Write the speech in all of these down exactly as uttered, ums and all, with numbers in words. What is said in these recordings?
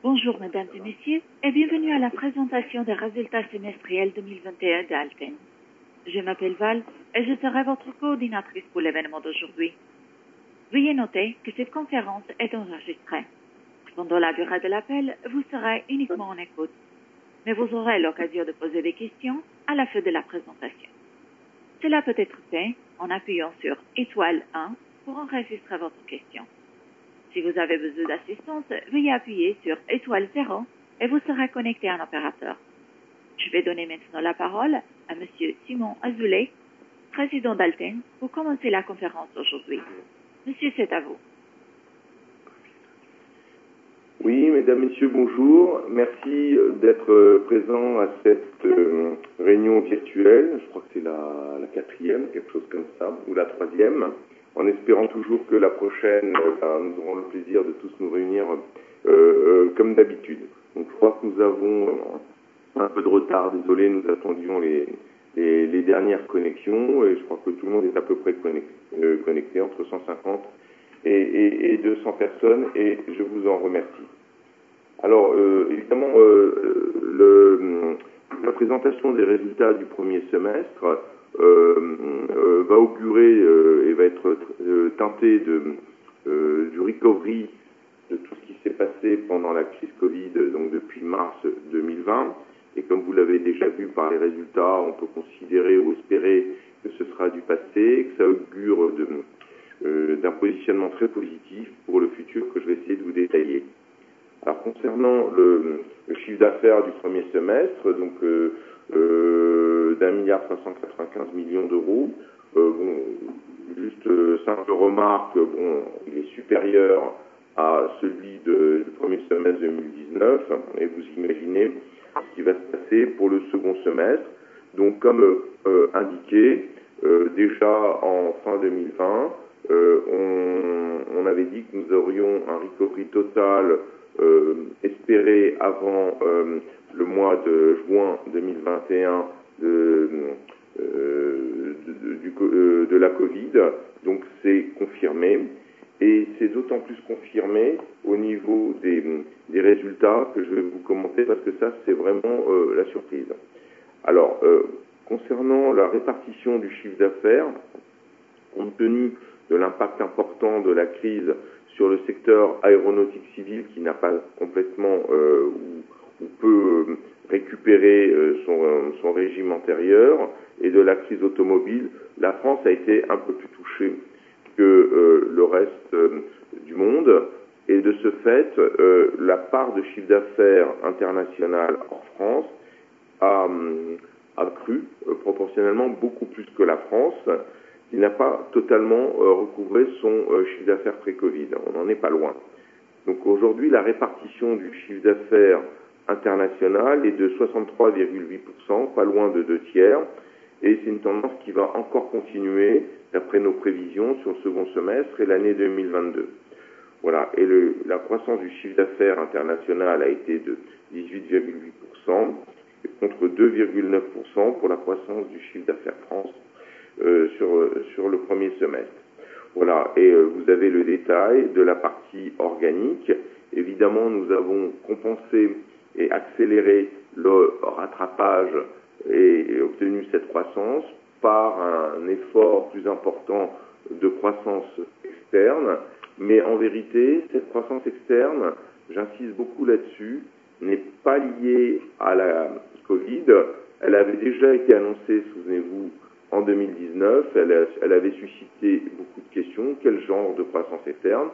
Bonjour mesdames et messieurs et bienvenue à la présentation des résultats semestriels deux mille vingt et un d'Alten. Je m'appelle Val et je serai votre coordinatrice pour l'événement d'aujourd'hui. Veuillez noter que cette conférence est enregistrée. Pendant la durée de l'appel, vous serez uniquement en écoute, mais vous aurez l'occasion de poser des questions à la fin de la présentation. Cela peut être fait en appuyant sur étoile un pour enregistrer votre question. Si vous avez besoin d'assistance, veuillez appuyer sur étoile zéro et vous serez connecté à un opérateur. Je vais donner maintenant la parole à Monsieur Simon Azoulay, président d'Alten, pour commencer la conférence aujourd'hui. Monsieur, c'est à vous. Oui, mesdames, messieurs, bonjour. Merci d'être présents à cette euh, réunion virtuelle. Je crois que c'est la, la quatrième, quelque chose comme ça, ou la troisième, en espérant toujours que la prochaine, euh, ben, nous aurons le plaisir de tous nous réunir euh, euh, comme d'habitude. Donc, je crois que nous avons euh, un peu de retard, désolé, nous attendions les, les, les dernières connexions, et je crois que tout le monde est à peu près connecté, euh, connecté entre cent cinquante et, et, et deux cents personnes, et je vous en remercie. Alors, euh, évidemment, euh, le, la présentation des résultats du premier semestre euh, euh, va augurer euh, et va être euh, teintée de, euh, du recovery de tout ce qui s'est passé pendant la crise Covid, donc depuis mars deux mille vingt. Et comme vous l'avez déjà vu par les résultats, on peut considérer ou espérer que ce sera du passé, que ça augure de, euh, d'un positionnement très positif pour le futur que je vais essayer de vous détailler. Alors, concernant le, le chiffre d'affaires du premier semestre, donc euh, euh, d'un milliard cinq cent quatre-vingt-quinze millions d'euros, euh, bon, juste euh, simple remarque, bon, il est supérieur à celui de, du premier semestre deux mille dix-neuf, et vous imaginez ce qui va se passer pour le second semestre. Donc, comme euh, indiqué, euh, déjà en fin deux mille vingt, euh, on, on avait dit que nous aurions un recovery total Euh, espéré avant euh, le mois de juin deux mille vingt et un de, euh, de, de, du, euh, de la Covid. Donc c'est confirmé, et c'est d'autant plus confirmé au niveau des, des résultats que je vais vous commenter, parce que ça c'est vraiment euh, la surprise. Alors, euh, concernant la répartition du chiffre d'affaires, compte tenu de l'impact important de la crise sur le secteur aéronautique civil, qui n'a pas complètement euh, ou, ou peut euh, récupérer euh, son, euh, son régime antérieur, et de la crise automobile, la France a été un peu plus touchée que euh, le reste euh, du monde, et de ce fait, euh, la part de chiffre d'affaires international en France a, a cru euh, proportionnellement beaucoup plus que la France, qui n'a pas totalement euh, recouvré son euh, chiffre d'affaires pré-Covid. On n'en est pas loin. Donc aujourd'hui, la répartition du chiffre d'affaires international est de soixante-trois virgule huit pour cent, pas loin de deux tiers, et c'est une tendance qui va encore continuer, d'après nos prévisions, sur le second semestre et l'année deux mille vingt-deux. Voilà, et le, la croissance du chiffre d'affaires international a été de dix-huit virgule huit pour cent, contre deux virgule neuf pour cent pour la croissance du chiffre d'affaires France. Euh, sur, sur le premier semestre. Voilà, et euh, vous avez le détail de la partie organique. Évidemment, nous avons compensé et accéléré le rattrapage et, et obtenu cette croissance par un effort plus important de croissance externe, mais en vérité, cette croissance externe, j'insiste beaucoup là-dessus, n'est pas liée à la Covid. Elle avait déjà été annoncée, souvenez-vous, en deux mille dix-neuf, elle, a, elle avait suscité beaucoup de questions. Quel genre de croissance externe?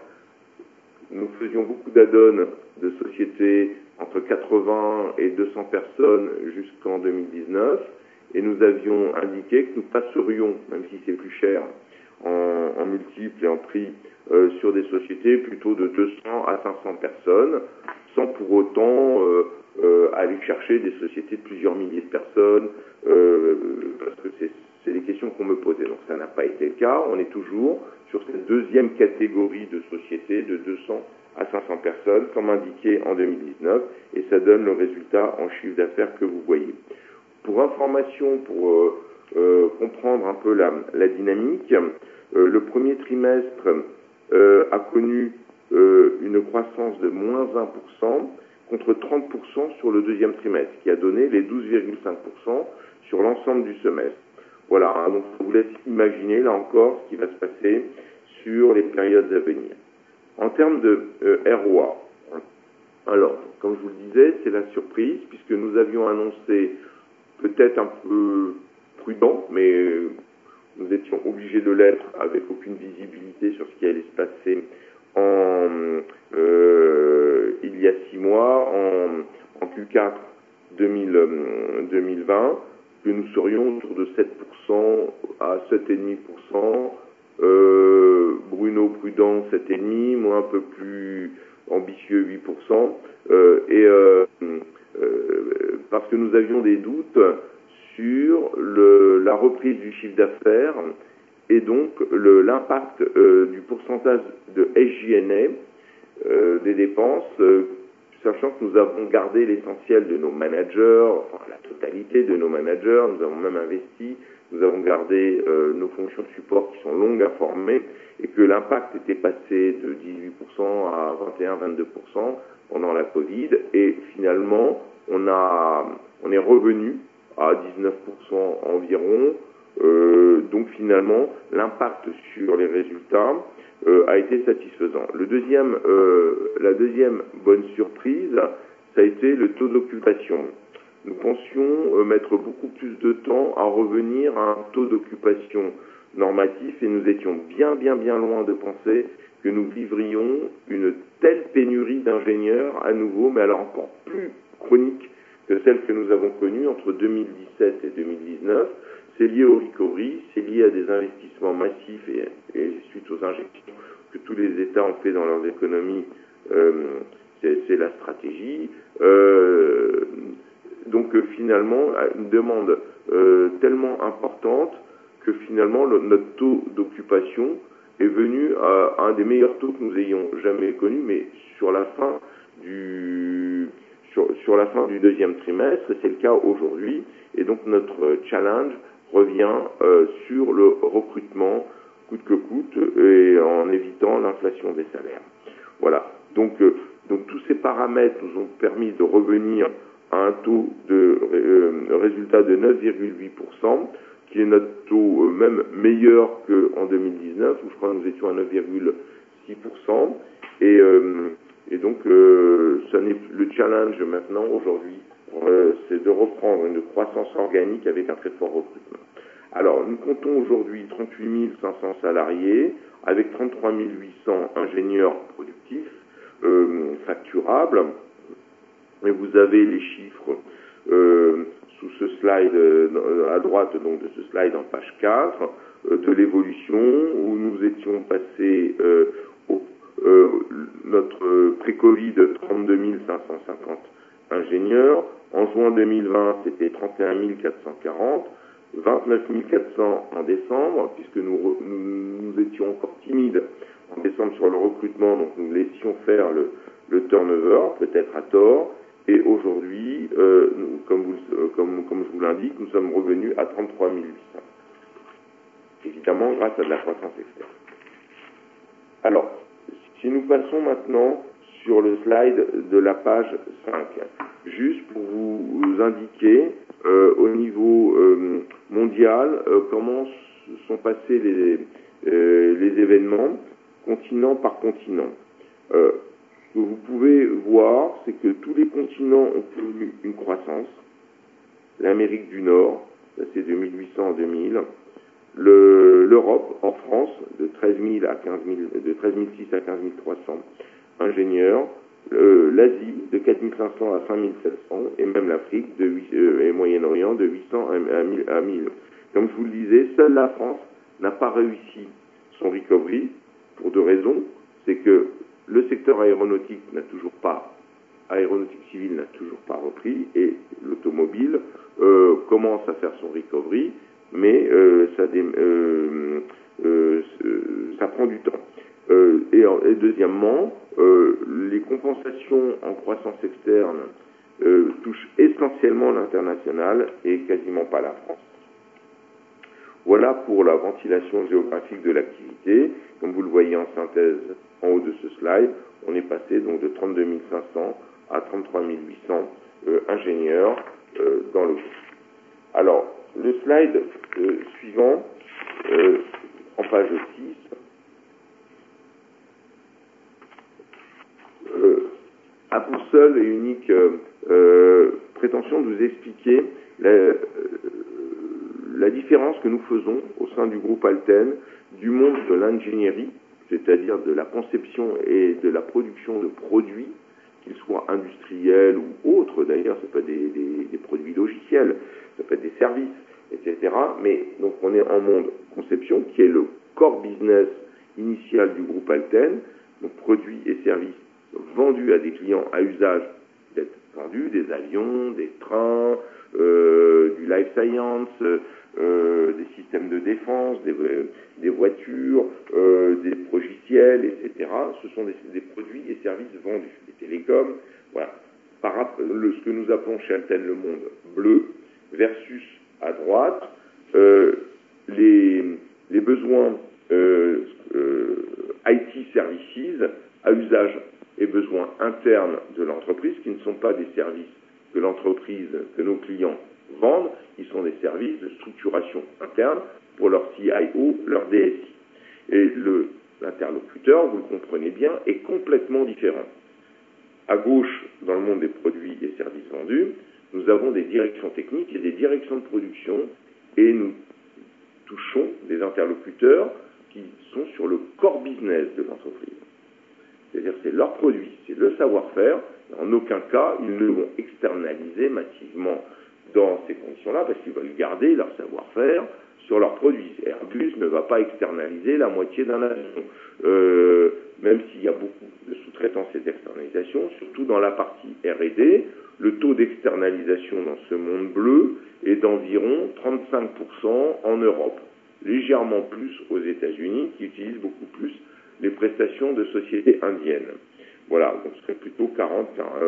Nous faisions beaucoup d'add-ons de sociétés entre quatre-vingts et deux cents personnes jusqu'en deux mille dix-neuf, et nous avions indiqué que nous passerions, même si c'est plus cher en, en multiples et en prix, euh, sur des sociétés plutôt de deux cents à cinq cents personnes, sans pour autant euh, euh, aller chercher des sociétés de plusieurs milliers de personnes, euh, parce que c'est C'est des questions qu'on me posait. Donc ça n'a pas été le cas. On est toujours sur cette deuxième catégorie de sociétés de deux cents à cinq cents personnes, comme indiqué en deux mille dix-neuf, et ça donne le résultat en chiffre d'affaires que vous voyez. Pour information, pour euh, euh, comprendre un peu la, la dynamique, euh, le premier trimestre euh, a connu euh, une croissance de moins un pour cent, contre trente pour cent sur le deuxième trimestre, qui a donné les douze virgule cinq pour cent sur l'ensemble du semestre. Voilà, hein, donc je vous laisse imaginer là encore ce qui va se passer sur les périodes à venir. En termes de euh, R O A, alors, comme je vous le disais, c'est la surprise, puisque nous avions annoncé peut-être un peu prudent, mais euh, nous étions obligés de l'être avec aucune visibilité sur ce qui allait se passer en, euh, il y a six mois, en, en Q quatre deux mille vingt, que nous serions autour de sept pour cent à sept virgule cinq pour cent. Euh, Bruno prudent sept virgule cinq pour cent, moi un peu plus ambitieux huit pour cent. Euh, et euh, euh, parce que nous avions des doutes sur le, la reprise du chiffre d'affaires et donc l'impact euh, du pourcentage de S G N A euh, des dépenses, euh, sachant que nous avons gardé l'essentiel de nos managers, enfin la totalité de nos managers, nous avons même investi, nous avons gardé euh, nos fonctions de support qui sont longues à former, et que l'impact était passé de dix-huit pour cent à vingt et un à vingt-deux pour cent pendant la Covid, et finalement on, a, on est revenu à dix-neuf pour cent environ. Euh, donc finalement, l'impact sur les résultats euh, a été satisfaisant. Le deuxième, euh, la deuxième bonne surprise, ça a été le taux d'occupation. Nous pensions euh, mettre beaucoup plus de temps à revenir à un taux d'occupation normatif et nous étions bien, bien, bien loin de penser que nous vivrions une telle pénurie d'ingénieurs à nouveau, mais alors encore plus chronique que celle que nous avons connue entre deux mille dix-sept et deux mille dix-neuf. C'est lié au recovery, c'est lié à des investissements massifs et, et suite aux injections que tous les États ont fait dans leurs économies, euh, c'est la stratégie. Euh, donc euh, finalement, une demande euh, tellement importante que finalement le, notre taux d'occupation est venu à, à un des meilleurs taux que nous ayons jamais connu, mais sur la fin du sur, sur la fin du deuxième trimestre, et c'est le cas aujourd'hui. Et donc notre challenge revient euh, sur le recrutement coûte que coûte et en évitant l'inflation des salaires. Voilà. Donc, euh, donc tous ces paramètres nous ont permis de revenir à un taux de euh, résultat de neuf virgule huit pour cent, qui est notre taux euh, même meilleur qu'en deux mille dix-neuf, où je crois que nous étions à neuf virgule six pour cent. Et, euh, et donc, euh, ça n'est, le challenge maintenant, aujourd'hui, euh, c'est de reprendre une croissance organique avec un très fort recrutement. Alors, nous comptons aujourd'hui trente-huit mille cinq cents salariés, avec trente-trois mille huit cents ingénieurs productifs, euh, facturables. Et vous avez les chiffres euh, sous ce slide, euh, à droite donc de ce slide en page quatre, euh, de l'évolution, où nous étions passés euh, au, euh, notre pré-Covid trente-deux mille cinq cent cinquante ingénieurs. En juin deux mille vingt, c'était trente et un mille quatre cent quarante, vingt-neuf mille quatre cents en décembre, puisque nous, nous, nous étions encore timides en décembre sur le recrutement, donc nous laissions faire le, le turnover, peut-être à tort. Et aujourd'hui, euh, comme, vous, euh, comme, comme je vous l'indique, nous sommes revenus à trente-trois mille huit cents. Évidemment, grâce à de la croissance externe. Alors, si nous passons maintenant sur le slide de la page cinq, juste pour vous, vous indiquer euh, au niveau euh, mondial euh, comment sont passés les, euh, les événements, continent par continent. Euh, Ce que vous pouvez voir, c'est que tous les continents ont connu une croissance. L'Amérique du Nord, ça c'est deux mille huit cents en deux mille. Le, L'Europe, en France, de treize mille à quinze mille, de treize mille six cents à quinze mille trois cents ingénieurs. Euh, L'Asie, de quatre mille cinq cents à cinq mille sept cents. Et même l'Afrique de huit, euh, et Moyen-Orient, de huit cents à mille. Comme je vous le disais, seule la France n'a pas réussi son recovery pour deux raisons. C'est que le secteur aéronautique n'a toujours pas, aéronautique civile n'a toujours pas repris, et l'automobile euh, commence à faire son recovery, mais euh, ça, dé, euh, euh, ça prend du temps. Euh, et, et deuxièmement, euh, les compensations en croissance externe euh, touchent essentiellement l'international et quasiment pas la France. Voilà pour la ventilation géographique de l'activité. Comme vous le voyez en synthèse en haut de ce slide, on est passé donc de trente-deux mille cinq cents à trente-trois puissants euh, ingénieurs euh, dans le groupe. Alors, le slide euh, suivant, euh, en page six, euh, a pour seule et unique euh, euh, prétention de vous expliquer la, euh, la différence que nous faisons au sein du groupe Alten du monde de l'ingénierie, c'est-à-dire de la conception et de la production de produits, qu'ils soient industriels ou autres, d'ailleurs, ça peut être des, des, des produits logiciels, ça peut être des services, et cetera. Mais donc on est en monde conception, qui est le core business initial du groupe Alten, donc produits et services vendus à des clients à usage d'être vendus, des avions, des trains, euh, du life science, euh, des systèmes de défense, des, des voitures, euh, des logiciels, et cetera. Ce sont des, des produits et services vendus, des télécoms, voilà. Par le, ce que nous appelons chez Alten le monde bleu, versus à droite, euh, les, les besoins euh, euh, I T services à usage et besoins internes de l'entreprise, qui ne sont pas des services que l'entreprise, que nos clients vendent, ils sont des services de structuration interne pour leur C I O, leur D S I. Et le, l'interlocuteur, vous le comprenez bien, est complètement différent. À gauche, dans le monde des produits et services vendus, nous avons des directions techniques et des directions de production, et nous touchons des interlocuteurs qui sont sur le core business de l'entreprise. C'est-à-dire c'est leur produit, c'est le savoir-faire. En aucun cas, ils ne vont externaliser massivement dans ces conditions-là, parce qu'ils veulent garder leur savoir-faire sur leurs produits. Airbus ne va pas externaliser la moitié d'un avion, euh, même s'il y a beaucoup de sous-traitance et d'externalisation, surtout dans la partie R et D. Le taux d'externalisation dans ce monde bleu est d'environ trente-cinq pour cent en Europe, légèrement plus aux États-Unis, qui utilisent beaucoup plus les prestations de sociétés indiennes. Voilà, donc ce serait plutôt quarante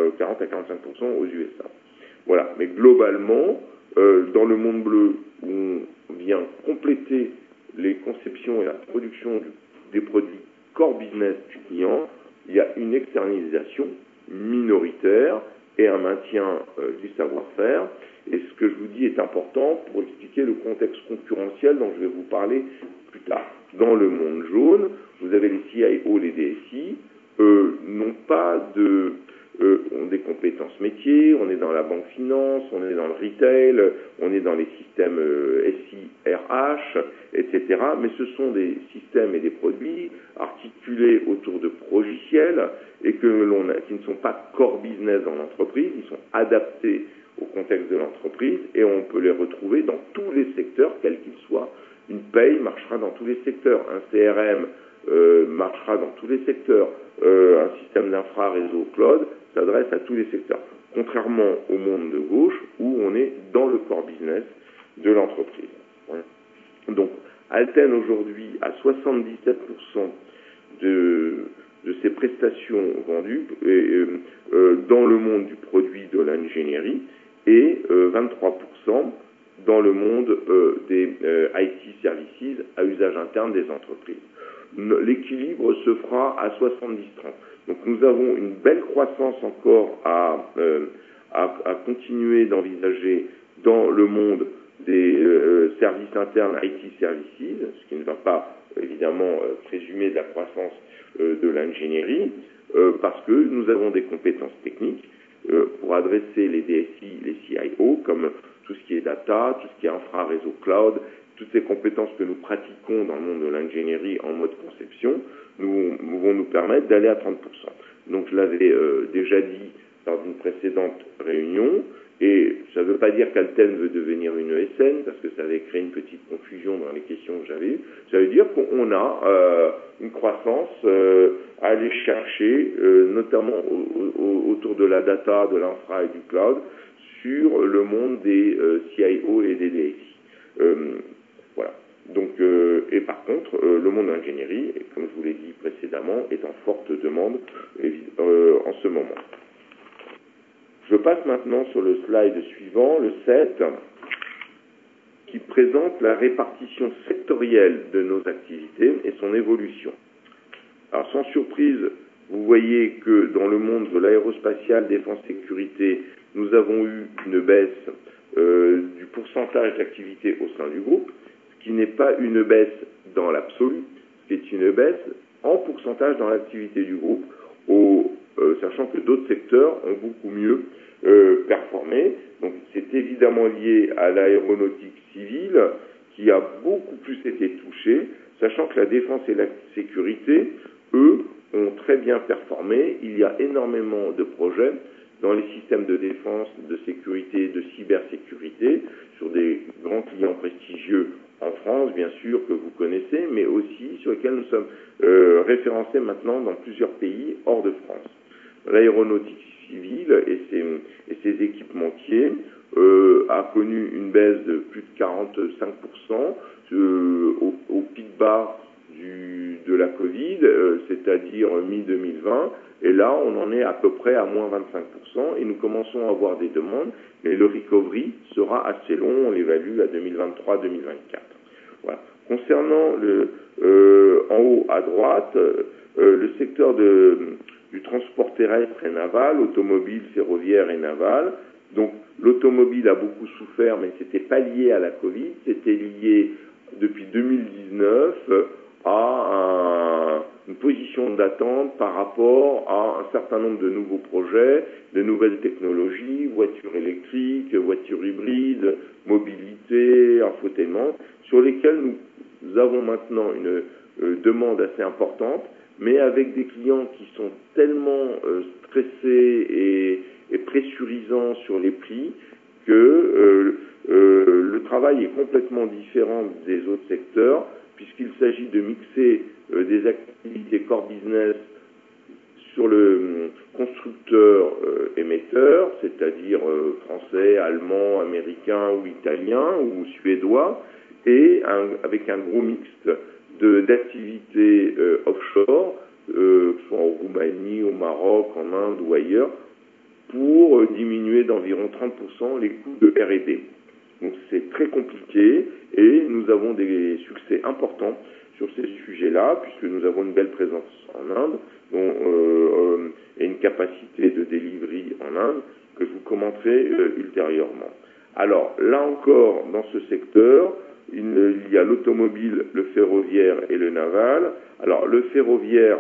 à quarante-cinq pour cent aux U S A. Voilà, mais globalement, euh, dans le monde bleu, où on vient compléter les conceptions et la production du, des produits core business du client, il y a une externalisation minoritaire et un maintien euh, du savoir-faire. Et ce que je vous dis est important pour expliquer le contexte concurrentiel dont je vais vous parler plus tard. Dans le monde jaune, vous avez les C I O, les D S I, euh, n'ont pas de... Euh, ont des compétences métiers, on est dans la banque finance, on est dans le retail, on est dans les systèmes euh, S I R H, et cetera. Mais ce sont des systèmes et des produits articulés autour de progiciels et que l'on a, qui ne sont pas core business dans l'entreprise, ils sont adaptés au contexte de l'entreprise et on peut les retrouver dans tous les secteurs, quels qu'ils soient. Une paye marchera dans tous les secteurs, un C R M euh, marchera dans tous les secteurs, euh, un système d'infra-réseau cloud s'adresse à tous les secteurs, contrairement au monde de gauche où on est dans le core business de l'entreprise. Donc, Alten aujourd'hui a soixante-dix-sept pour cent de, de ses prestations vendues et, euh, dans le monde du produit de l'ingénierie et euh, vingt-trois pour cent dans le monde euh, des euh, I T services à usage interne des entreprises. L'équilibre se fera à soixante-dix trente. Donc nous avons une belle croissance encore à, euh, à, à continuer d'envisager dans le monde des euh, services internes I T services, ce qui ne va pas évidemment euh, présumer de la croissance euh, de l'ingénierie, euh, parce que nous avons des compétences techniques euh, pour adresser les D S I, les C I O, comme tout ce qui est data, tout ce qui est infra, réseau cloud, toutes ces compétences que nous pratiquons dans le monde de l'ingénierie en mode conception, nous, nous vont nous permettre d'aller à trente pour cent. Donc je l'avais euh, déjà dit dans une précédente réunion, et ça ne veut pas dire qu'Alten veut devenir une E S N, parce que ça avait créé une petite confusion dans les questions que j'avais eues. Ça veut dire qu'on a euh, une croissance euh, à aller chercher, euh, notamment au, au, autour de la data, de l'infra et du cloud, sur le monde des euh, C I O et des D S I. Euh, voilà. Donc, euh, et par contre, euh, le monde de l'ingénierie, comme je vous l'ai dit précédemment, est en forte demande euh, en ce moment. Je passe maintenant sur le slide suivant, le sept, qui présente la répartition sectorielle de nos activités et son évolution. Alors, sans surprise, vous voyez que dans le monde de l'aérospatial, défense, sécurité, nous avons eu une baisse euh, du pourcentage d'activité au sein du groupe, ce qui n'est pas une baisse dans l'absolu, ce qui est une baisse en pourcentage dans l'activité du groupe, au, euh, sachant que d'autres secteurs ont beaucoup mieux euh, performé. Donc c'est évidemment lié à l'aéronautique civile, qui a beaucoup plus été touchée, sachant que la défense et la sécurité, eux, ont très bien performé. Il y a énormément de projets dans les systèmes de défense, de sécurité, de cybersécurité, sur des grands clients prestigieux en France, bien sûr, que vous connaissez, mais aussi sur lesquels nous sommes euh, référencés maintenant dans plusieurs pays hors de France. L'aéronautique civile et ses, et ses équipementiers euh, a connu une baisse de plus de quarante-cinq pour cent euh, au, au pic bas du, de la Covid, euh, c'est-à-dire mi deux mille vingt, et là on en est à peu près à moins vingt-cinq pour cent, et nous commençons à avoir des demandes, mais le recovery sera assez long, on l'évalue à deux mille vingt-trois deux mille vingt-quatre. Voilà. Concernant le, euh, en haut à droite, euh, le secteur de, du transport terrestre et naval, automobile, ferroviaire et naval. Donc l'automobile a beaucoup souffert, mais c'était pas lié à la Covid, c'était lié depuis deux mille dix-neuf à un, une position d'attente par rapport à un certain nombre de nouveaux projets, de nouvelles technologies, voitures électriques, voitures hybrides, mobilité, infotainment, sur lesquels nous, nous avons maintenant une euh, demande assez importante, mais avec des clients qui sont tellement euh, stressés et, et pressurisants sur les prix que euh, euh, le travail est complètement différent des autres secteurs, puisqu'il s'agit de mixer euh, des activités core business sur le euh, constructeur euh, émetteur, c'est-à-dire euh, français, allemand, américain ou italien ou suédois, et un, avec un gros mixte de, d'activités euh, offshore, euh, que ce soit en Roumanie, au Maroc, en Inde ou ailleurs, pour euh, diminuer d'environ trente pour cent les coûts de R et D. Donc c'est très compliqué et nous avons des succès importants sur ces sujets-là, puisque nous avons une belle présence en Inde dont, euh, euh, et une capacité de delivery en Inde que je vous commenterai euh, ultérieurement. Alors là encore, dans ce secteur, il, il y a l'automobile, le ferroviaire et le naval. Alors le ferroviaire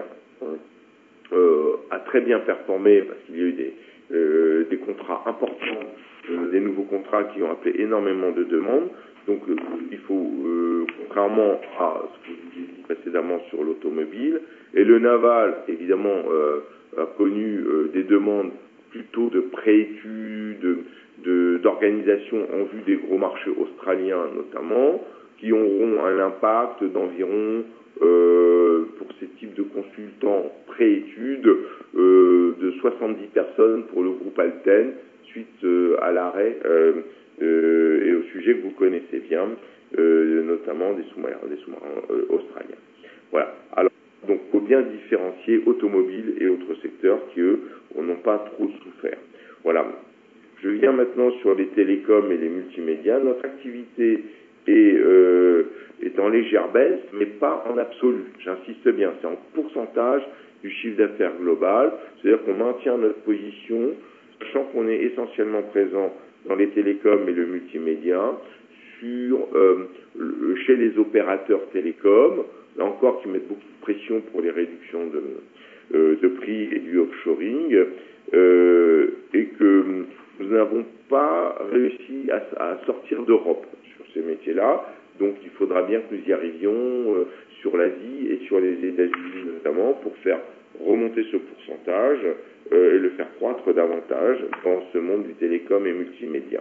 euh, a très bien performé parce qu'il y a eu des, euh, des contrats importants, euh, des nouveaux contrats qui ont appelé énormément de demandes. Donc euh, il faut, euh, contrairement à ce que je vous ai dit précédemment sur l'automobile, et le naval, évidemment, euh, a connu euh, des demandes plutôt de préétudes, de, d'organisation en vue des gros marchés australiens notamment, qui auront un impact d'environ, euh, pour ces types de consultants préétudes, euh, de soixante-dix personnes pour le groupe Alten, suite euh, à l'arrêt euh, euh, et au sujet que vous connaissez bien, euh, notamment des sous-marins, des sous-marins euh, australiens. Voilà. Alors, donc, il faut bien différencier automobile et autres secteurs qui, eux, n'ont pas trop souffert. Voilà. Je viens maintenant sur les télécoms et les multimédias. Notre activité est, euh, est en légère baisse, mais pas en absolu. J'insiste bien, c'est en pourcentage du chiffre d'affaires global. C'est-à-dire qu'on maintient notre position, sachant qu'on est essentiellement présent dans les télécoms et le multimédia, sur, euh, le, chez les opérateurs télécoms, là encore qui mettent beaucoup de pression pour les réductions de, euh, de prix et du offshoring, euh, et que nous n'avons pas réussi à, à sortir d'Europe sur ces métiers-là, donc il faudra bien que nous y arrivions euh, sur l'Asie et sur les États-Unis notamment pour faire remonter ce pourcentage euh, et le faire croître davantage dans ce monde du télécom et multimédia.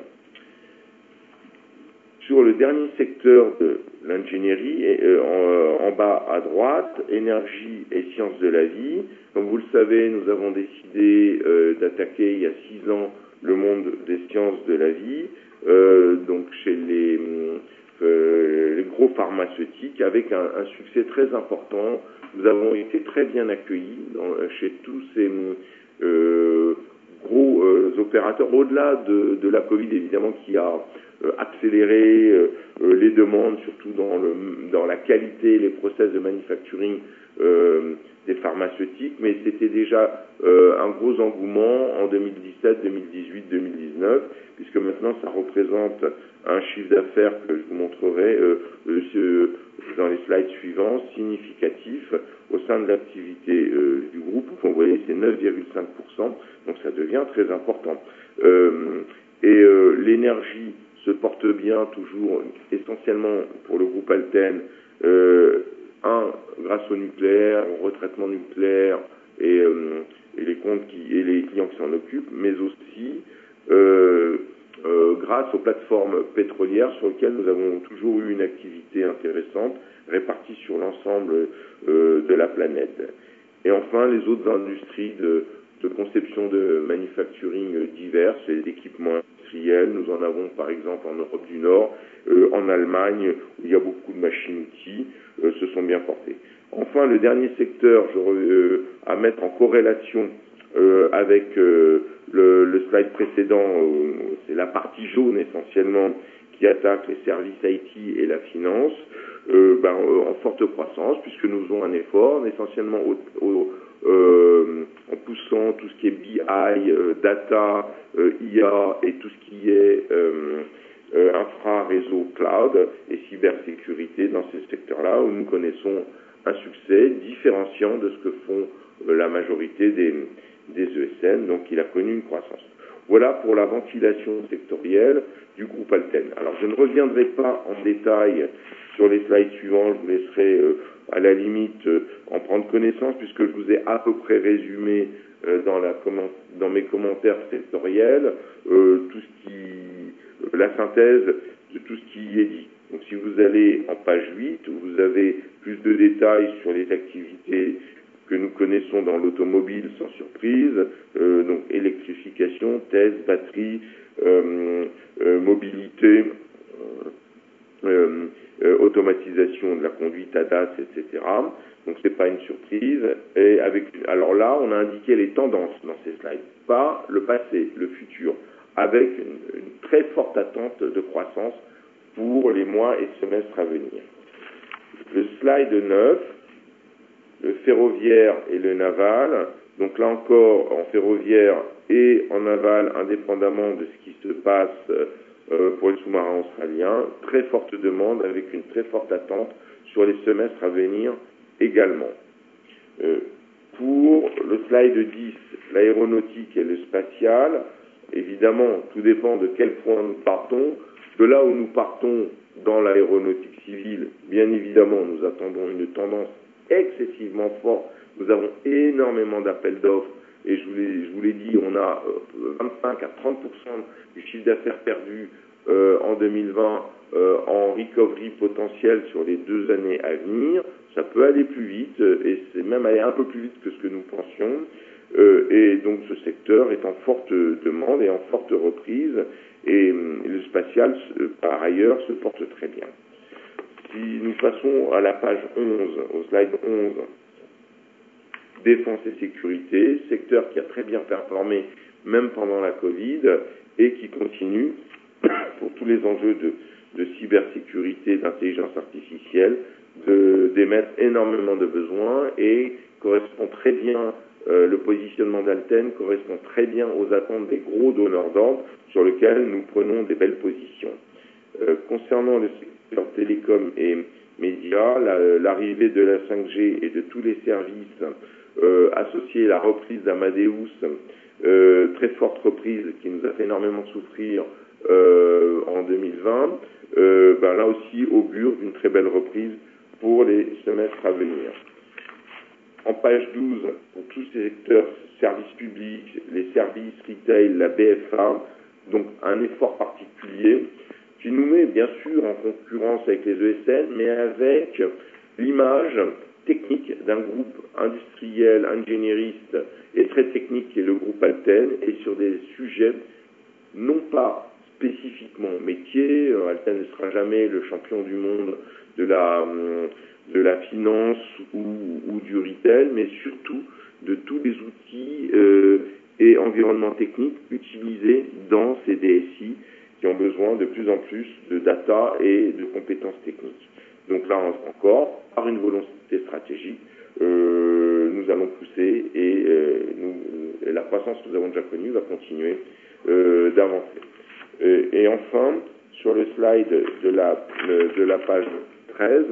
Sur le dernier secteur de l'ingénierie, euh, en, en bas à droite, énergie et sciences de la vie. Comme vous le savez, nous avons décidé euh, d'attaquer il y a six ans le monde des sciences de la vie, euh, donc chez les, euh, les gros pharmaceutiques, avec un, un succès très important. Nous avons été très bien accueillis dans, chez tous ces euh, gros euh, opérateurs, au-delà de, de la Covid évidemment qui a euh, accéléré euh, les demandes, surtout dans, le, dans la qualité, les process de manufacturing euh, des pharmaceutiques, mais c'était déjà euh, un gros engouement en deux mille dix-sept, deux mille dix-huit, deux mille dix-neuf, puisque maintenant ça représente un chiffre d'affaires que je vous montrerai euh, euh, dans les slides suivants, significatif au sein de l'activité euh, du groupe. Vous voyez, c'est neuf virgule cinq pour cent, donc ça devient très important. Euh, et euh, l'énergie se porte bien toujours, essentiellement pour le groupe Alten, euh, un, grâce au nucléaire, au retraitement nucléaire et, euh, et les comptes qui, et les clients qui s'en occupent, mais aussi euh, euh, grâce aux plateformes pétrolières sur lesquelles nous avons toujours eu une activité intéressante répartie sur l'ensemble euh, de la planète. Et enfin, les autres industries de, de conception de manufacturing diverses, les équipements industriels, nous en avons par exemple en Europe du Nord, euh, en Allemagne, où il y a beaucoup de machines-outils, euh, se sont bien portés. Enfin, le dernier secteur je, euh, à mettre en corrélation euh, avec euh, le, le slide précédent, euh, c'est la partie jaune essentiellement qui attaque les services I T et la finance, euh, ben, euh, en forte croissance, puisque nous faisons un effort, essentiellement au, au, euh, en poussant tout ce qui est B I, euh, data, euh, I A et tout ce qui est euh, euh, infra, réseau, cloud et cybersécurité dans ces secteurs-là, où nous connaissons un succès différenciant de ce que font euh, la majorité des, des E S N, donc il a connu une croissance. Voilà pour la ventilation sectorielle du groupe Alten. Alors je ne reviendrai pas en détail sur les slides suivants, je vous laisserai euh, à la limite euh, en prendre connaissance puisque je vous ai à peu près résumé euh, dans, la comment, dans mes commentaires sectoriels euh, tout ce qui, euh, la synthèse de tout ce qui est dit. Donc si vous allez en page huit, vous avez plus de détails sur les activités que nous connaissons dans l'automobile sans surprise, euh, donc électrification, thèse, batterie, euh, euh, mobilité, euh, euh, automatisation de la conduite A D A S, et cetera. Donc c'est pas une surprise. Et avec, alors là, on a indiqué les tendances dans ces slides, pas le passé, le futur, avec une, une très forte attente de croissance pour les mois et semestres à venir. Le slide neuf, le ferroviaire et le naval. Donc là encore, en ferroviaire et en naval, indépendamment de ce qui se passe euh, pour les sous-marins australiens, très forte demande avec une très forte attente sur les semestres à venir également. Euh, pour le slide dix, l'aéronautique et le spatial, évidemment, tout dépend de quel point nous partons. De là où nous partons dans l'aéronautique civile, bien évidemment, nous attendons une tendance excessivement forte. Nous avons énormément d'appels d'offres et je vous l'ai, je vous l'ai dit, on a vingt-cinq à trente pour cent du chiffre d'affaires perdu euh, en deux mille vingt euh, en recovery potentiel sur les deux années à venir. Ça peut aller plus vite et c'est même aller un peu plus vite que ce que nous pensions. Euh, et donc ce secteur est en forte demande et en forte reprise et, et le spatial, par ailleurs, se porte très bien. Si nous passons à la page onze, au slide onze, défense et sécurité, secteur qui a très bien performé même pendant la Covid et qui continue pour tous les enjeux de, de cybersécurité, d'intelligence artificielle, de, d'émettre énormément de besoins et correspond très bien, euh, le positionnement d'Alten correspond très bien aux attentes des gros donneurs d'ordre sur lesquels nous prenons des belles positions. Euh, concernant le secteur télécom et médias, la, l'arrivée de la cinq G et de tous les services euh, associés à la reprise d'Amadeus, euh, très forte reprise qui nous a fait énormément souffrir euh, en deux mille vingt, euh, ben là aussi augure d'une très belle reprise pour les semestres à venir. En page douze, pour tous ces secteurs, services publics, les services retail, la B F A, donc un effort particulier qui nous met bien sûr en concurrence avec les E S N, mais avec l'image technique d'un groupe industriel, ingénieriste et très technique qui est le groupe Alten, et sur des sujets non pas spécifiquement métier. Alten ne sera jamais le champion du monde de la, de la finance ou, ou du retail, mais surtout de tous les outils euh, et environnement technique utilisés dans ces D S I qui ont besoin de plus en plus de data et de compétences techniques. Donc là encore, par une volonté stratégique, euh, nous allons pousser et, euh, nous, et la croissance que nous avons déjà connue va continuer euh, d'avancer. Et, et enfin, sur le slide de la, de la page treize,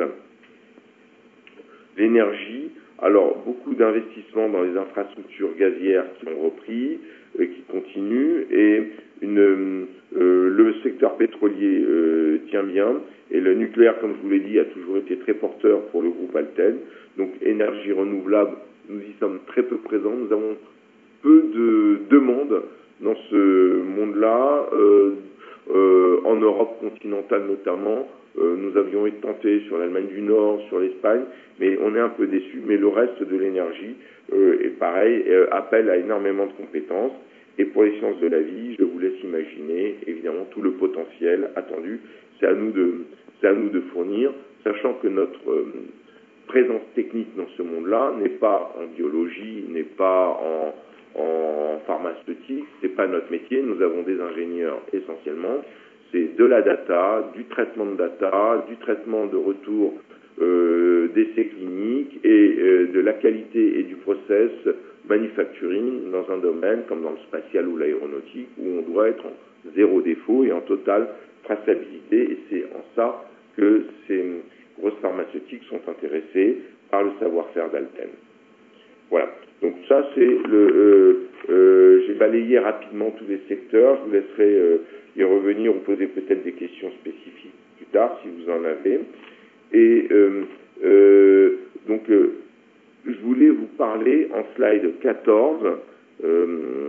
l'énergie. Alors, beaucoup d'investissements dans les infrastructures gazières qui ont repris, euh, qui continuent, et une, euh, le secteur pétrolier euh, tient bien, et le nucléaire, comme je vous l'ai dit, a toujours été très porteur pour le groupe Alten. Donc, énergie renouvelable, nous y sommes très peu présents, nous avons peu de demandes dans ce monde-là, euh, euh, en Europe continentale notamment. Euh, nous avions été tentés sur l'Allemagne du Nord, sur l'Espagne, mais on est un peu déçus. Mais le reste de l'énergie euh, est pareil, euh, appelle à énormément de compétences. Et pour les sciences de la vie, je vous laisse imaginer évidemment tout le potentiel attendu. C'est à nous de, c'est à nous de fournir, sachant que notre euh, présence technique dans ce monde-là n'est pas en biologie, n'est pas en, en pharmaceutique, c'est pas notre métier. Nous avons des ingénieurs essentiellement. C'est de la data, du traitement de data, du traitement de retour euh, d'essais cliniques et euh, de la qualité et du process manufacturing dans un domaine comme dans le spatial ou l'aéronautique où on doit être en zéro défaut et en totale traçabilité. Et c'est en ça que ces grosses pharmaceutiques sont intéressées par le savoir-faire d'Alten. Voilà. Donc ça, c'est le... Euh, euh, j'ai balayé rapidement tous les secteurs. Je vous laisserai euh, y revenir ou poser peut-être des questions spécifiques plus tard, si vous en avez. Et euh, euh, donc, euh, je voulais vous parler en slide quatorze euh,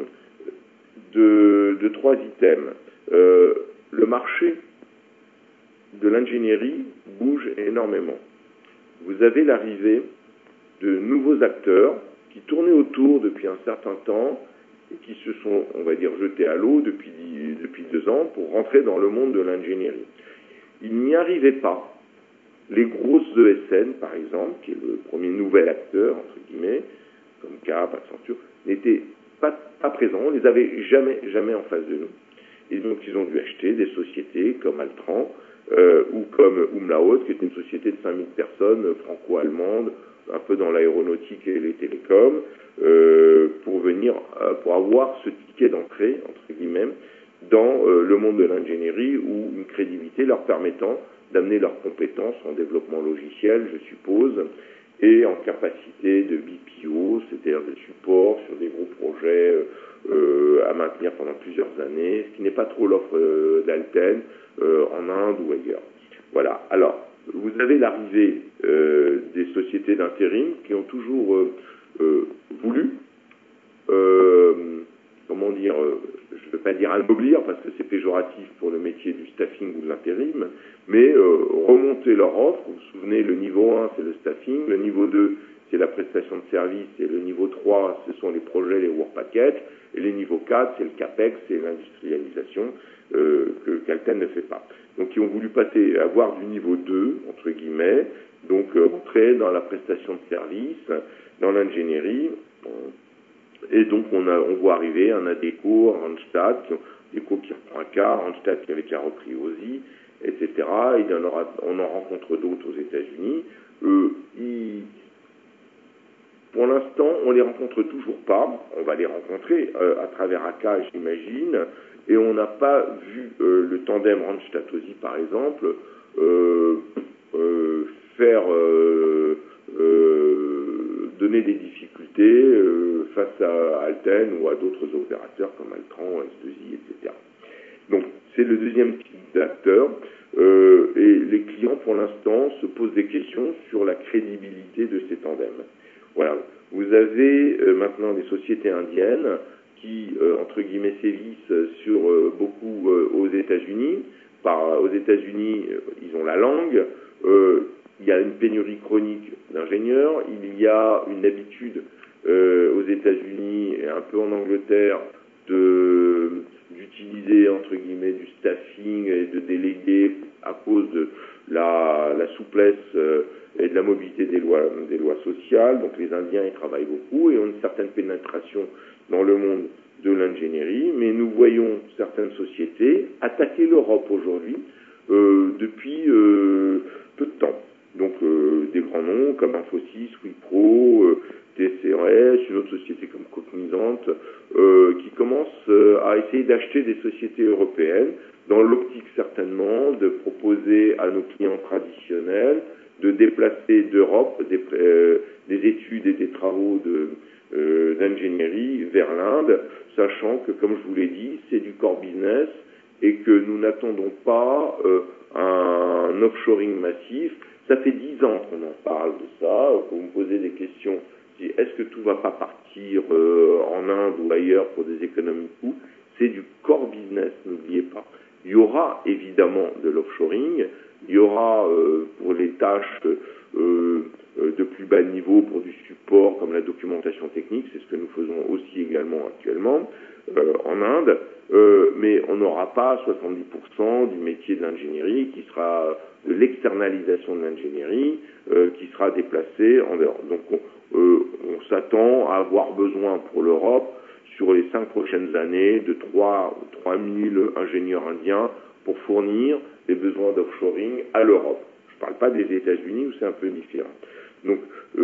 de, de trois items. Euh, le marché de l'ingénierie bouge énormément. Vous avez l'arrivée de nouveaux acteurs qui tournaient autour depuis un certain temps et qui se sont, on va dire, jetés à l'eau depuis, depuis deux ans pour rentrer dans le monde de l'ingénierie. Ils n'y arrivaient pas. Les grosses E S N, par exemple, qui est le premier nouvel acteur, entre guillemets, comme Cap, Accenture, n'étaient pas, pas présents. On les avait jamais, jamais en face de nous. Et donc, ils ont dû acheter des sociétés comme Altran euh, ou comme Umlaut, qui est une société de cinq mille personnes, franco-allemande, un peu dans l'aéronautique et les télécoms, euh, pour venir, euh, pour avoir ce ticket d'entrée, entre guillemets, dans euh, le monde de l'ingénierie ou une crédibilité leur permettant d'amener leurs compétences en développement logiciel, je suppose, et en capacité de B P O, c'est-à-dire de support sur des gros projets euh, à maintenir pendant plusieurs années, ce qui n'est pas trop l'offre euh, d'Alten euh, en Inde ou ailleurs. Voilà. Alors, vous avez l'arrivée euh, des sociétés d'intérim qui ont toujours euh, euh, voulu, euh, comment dire, euh, je ne veux pas dire anoblir parce que c'est péjoratif pour le métier du staffing ou de l'intérim, mais euh, remonter leur offre. Vous vous souvenez, le niveau un, c'est le staffing, le niveau deux, c'est la prestation de service, et le niveau trois, ce sont les projets, les work packages, et le niveau quatre, c'est le CAPEX, c'est l'industrialisation euh, que qu'Alten ne fait pas. Donc, ils ont voulu passer, avoir du niveau deux, entre guillemets, donc euh, entrer dans la prestation de service, dans l'ingénierie, et donc on, a, on voit arriver un Adecco, Randstad, Adecco qui reprend un cas, Randstad qui avait déjà repris O S I, et cetera. Et on, aura, on en rencontre d'autres aux États-Unis. Euh, ils, pour l'instant, on les rencontre toujours pas. On va les rencontrer euh, à travers A K, j'imagine. Et on n'a pas vu euh, le tandem Randstad-O S I, par exemple, euh, euh, faire euh, euh, donner des difficultés euh, face à Alten ou à d'autres opérateurs comme Altran, S deux I, et cetera. Donc, c'est le deuxième type d'acteur. Euh, et les clients, pour l'instant, se posent des questions sur la crédibilité de ces tandems. Voilà. Vous avez euh, maintenant des sociétés indiennes qui, euh, entre guillemets, sévissent sur euh, beaucoup euh, aux États-Unis. Par, aux États-Unis, euh, ils ont la langue. Euh, il y a une pénurie chronique d'ingénieurs. Il y a une habitude euh, aux États-Unis et un peu en Angleterre de d'utiliser, entre guillemets, du staffing et de déléguer à cause de la, la souplesse euh, et de la mobilité des lois, des lois sociales. Donc les Indiens, ils travaillent beaucoup et ont une certaine pénétration dans le monde de l'ingénierie, mais nous voyons certaines sociétés attaquer l'Europe aujourd'hui euh, depuis euh, peu de temps. Donc euh, des grands noms comme Infosys, Wipro, euh, T C R S, une autre société comme Cognizant, euh, qui commencent euh, à essayer d'acheter des sociétés européennes, dans l'optique certainement de proposer à nos clients traditionnels de déplacer d'Europe des, euh, des études et des travaux de, euh, d'ingénierie vers l'Inde, sachant que, comme je vous l'ai dit, c'est du core business et que nous n'attendons pas euh, un offshoring massif. Ça fait dix ans qu'on en parle de ça, quand vous me posez des questions, je dis, est-ce que tout ne va pas partir euh, en Inde ou ailleurs pour des économies de coûts? C'est du core business, n'oubliez pas. Il y aura évidemment de l'offshoring, il y aura euh, pour les tâches euh, de plus bas niveau, pour du support comme la documentation technique, c'est ce que nous faisons aussi également actuellement euh, en Inde, euh, mais on n'aura pas soixante-dix pour cent du métier de l'ingénierie qui sera de l'externalisation de l'ingénierie euh, qui sera déplacée en dehors. Donc on, euh, on s'attend à avoir besoin pour l'Europe sur les cinq prochaines années de trois mille ingénieurs indiens pour fournir les besoins d'offshoring à l'Europe. Je ne parle pas des États-Unis où c'est un peu différent. Donc,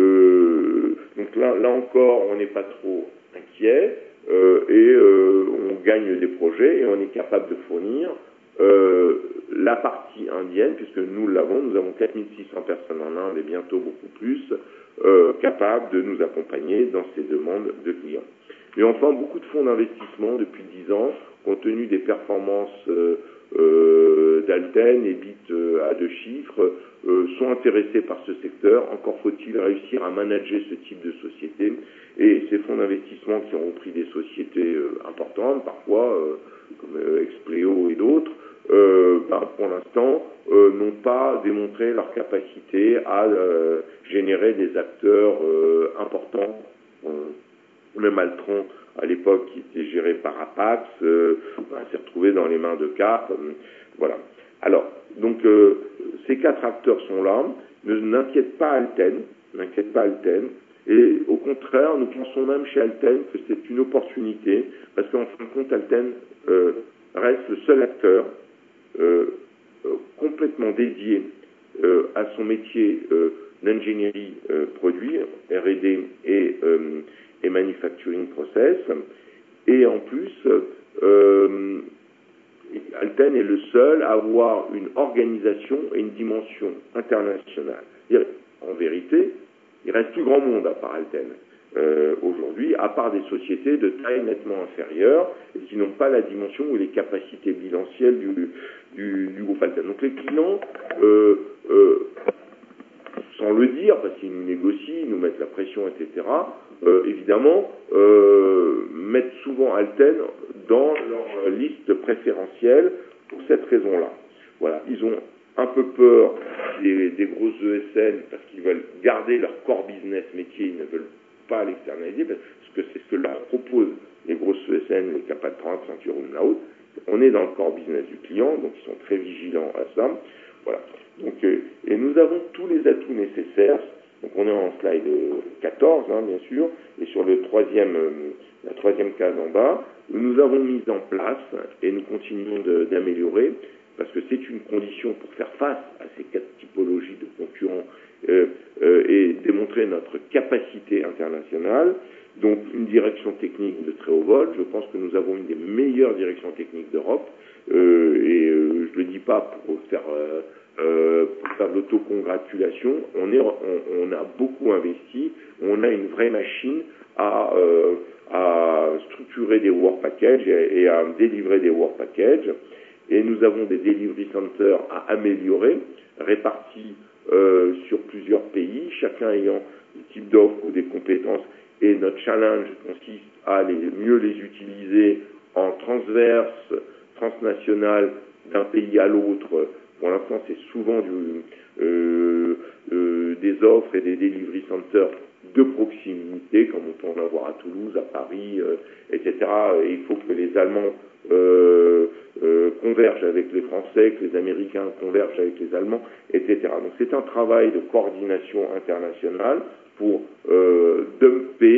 euh, donc là, là encore, on n'est pas trop inquiet euh, et euh, on gagne des projets et on est capable de fournir euh, la partie indienne, puisque nous l'avons, nous avons quatre mille six cents personnes en Inde et bientôt beaucoup plus, euh, capables de nous accompagner dans ces demandes de clients. Et enfin, beaucoup de fonds d'investissement depuis dix ans, compte tenu des performances euh, euh, d'Alten et bit euh, à deux chiffres, euh, sont intéressés par ce secteur. Encore faut-il réussir à manager ce type de société. Et ces fonds d'investissement qui ont repris des sociétés euh, importantes, parfois, euh, comme euh, Expleo et d'autres, euh, ben, pour l'instant, euh, n'ont pas démontré leur capacité à euh, générer des acteurs euh, importants. Euh, Même Altron, à l'époque, qui était géré par Apax, euh, ben, s'est retrouvé dans les mains de Cap. Euh, voilà. Alors, donc, euh, ces quatre acteurs sont là. Ne n'inquiète pas Alten, n'inquiète pas Alten. Et au contraire, nous pensons même chez Alten que c'est une opportunité, parce qu'en fin de compte, Alten euh, reste le seul acteur euh, euh, complètement dédié euh, à son métier euh, d'ingénierie euh, produit, R et D et euh, et manufacturing process, et en plus, euh, Alten est le seul à avoir une organisation et une dimension internationale. En vérité, il reste plus grand monde à part Alten euh, aujourd'hui, à part des sociétés de taille nettement inférieure et qui n'ont pas la dimension ou les capacités bilancielles du, du, du groupe Alten. Donc les clients, euh, euh, sans le dire, parce qu'ils nous négocient, ils nous mettent la pression, et cetera, euh, évidemment, euh, mettent souvent Alten dans leur liste préférentielle pour cette raison-là. Voilà, ils ont un peu peur des, des grosses E S N parce qu'ils veulent garder leur core business métier, ils ne veulent pas l'externaliser parce que c'est ce que leur proposent les grosses E S N, les Capal trente, Ceinture ou Naut. On est dans le core business du client, donc ils sont très vigilants à ça. Voilà. Donc, euh, et nous avons tous les atouts nécessaires. Donc on est en slide quatorze, hein, bien sûr, et sur le troisième, euh, la troisième case en bas, nous avons mis en place, et nous continuons d'améliorer, parce que c'est une condition pour faire face à ces quatre typologies de concurrents euh, euh, et démontrer notre capacité internationale. Donc une direction technique de très haut vol. Je pense que nous avons une des meilleures directions techniques d'Europe, euh, et euh, je ne le dis pas pour faire... Euh, Euh, pour faire de l'autocongratulation, on, est, on, on a beaucoup investi, on a une vraie machine à, euh, à structurer des work packages et, et à délivrer des work packages. Et nous avons des delivery centers à améliorer, répartis euh, sur plusieurs pays, chacun ayant des types d'offres ou des compétences. Et notre challenge consiste à les, mieux les utiliser en transverse, transnational, d'un pays à l'autre. Pour l'instant, c'est souvent du, euh, euh, des offres et des delivery centers de proximité, comme on peut en avoir à Toulouse, à Paris, euh, et cetera. Et il faut que les Allemands euh, euh, convergent avec les Français, que les Américains convergent avec les Allemands, et cetera. Donc c'est un travail de coordination internationale pour euh, dumper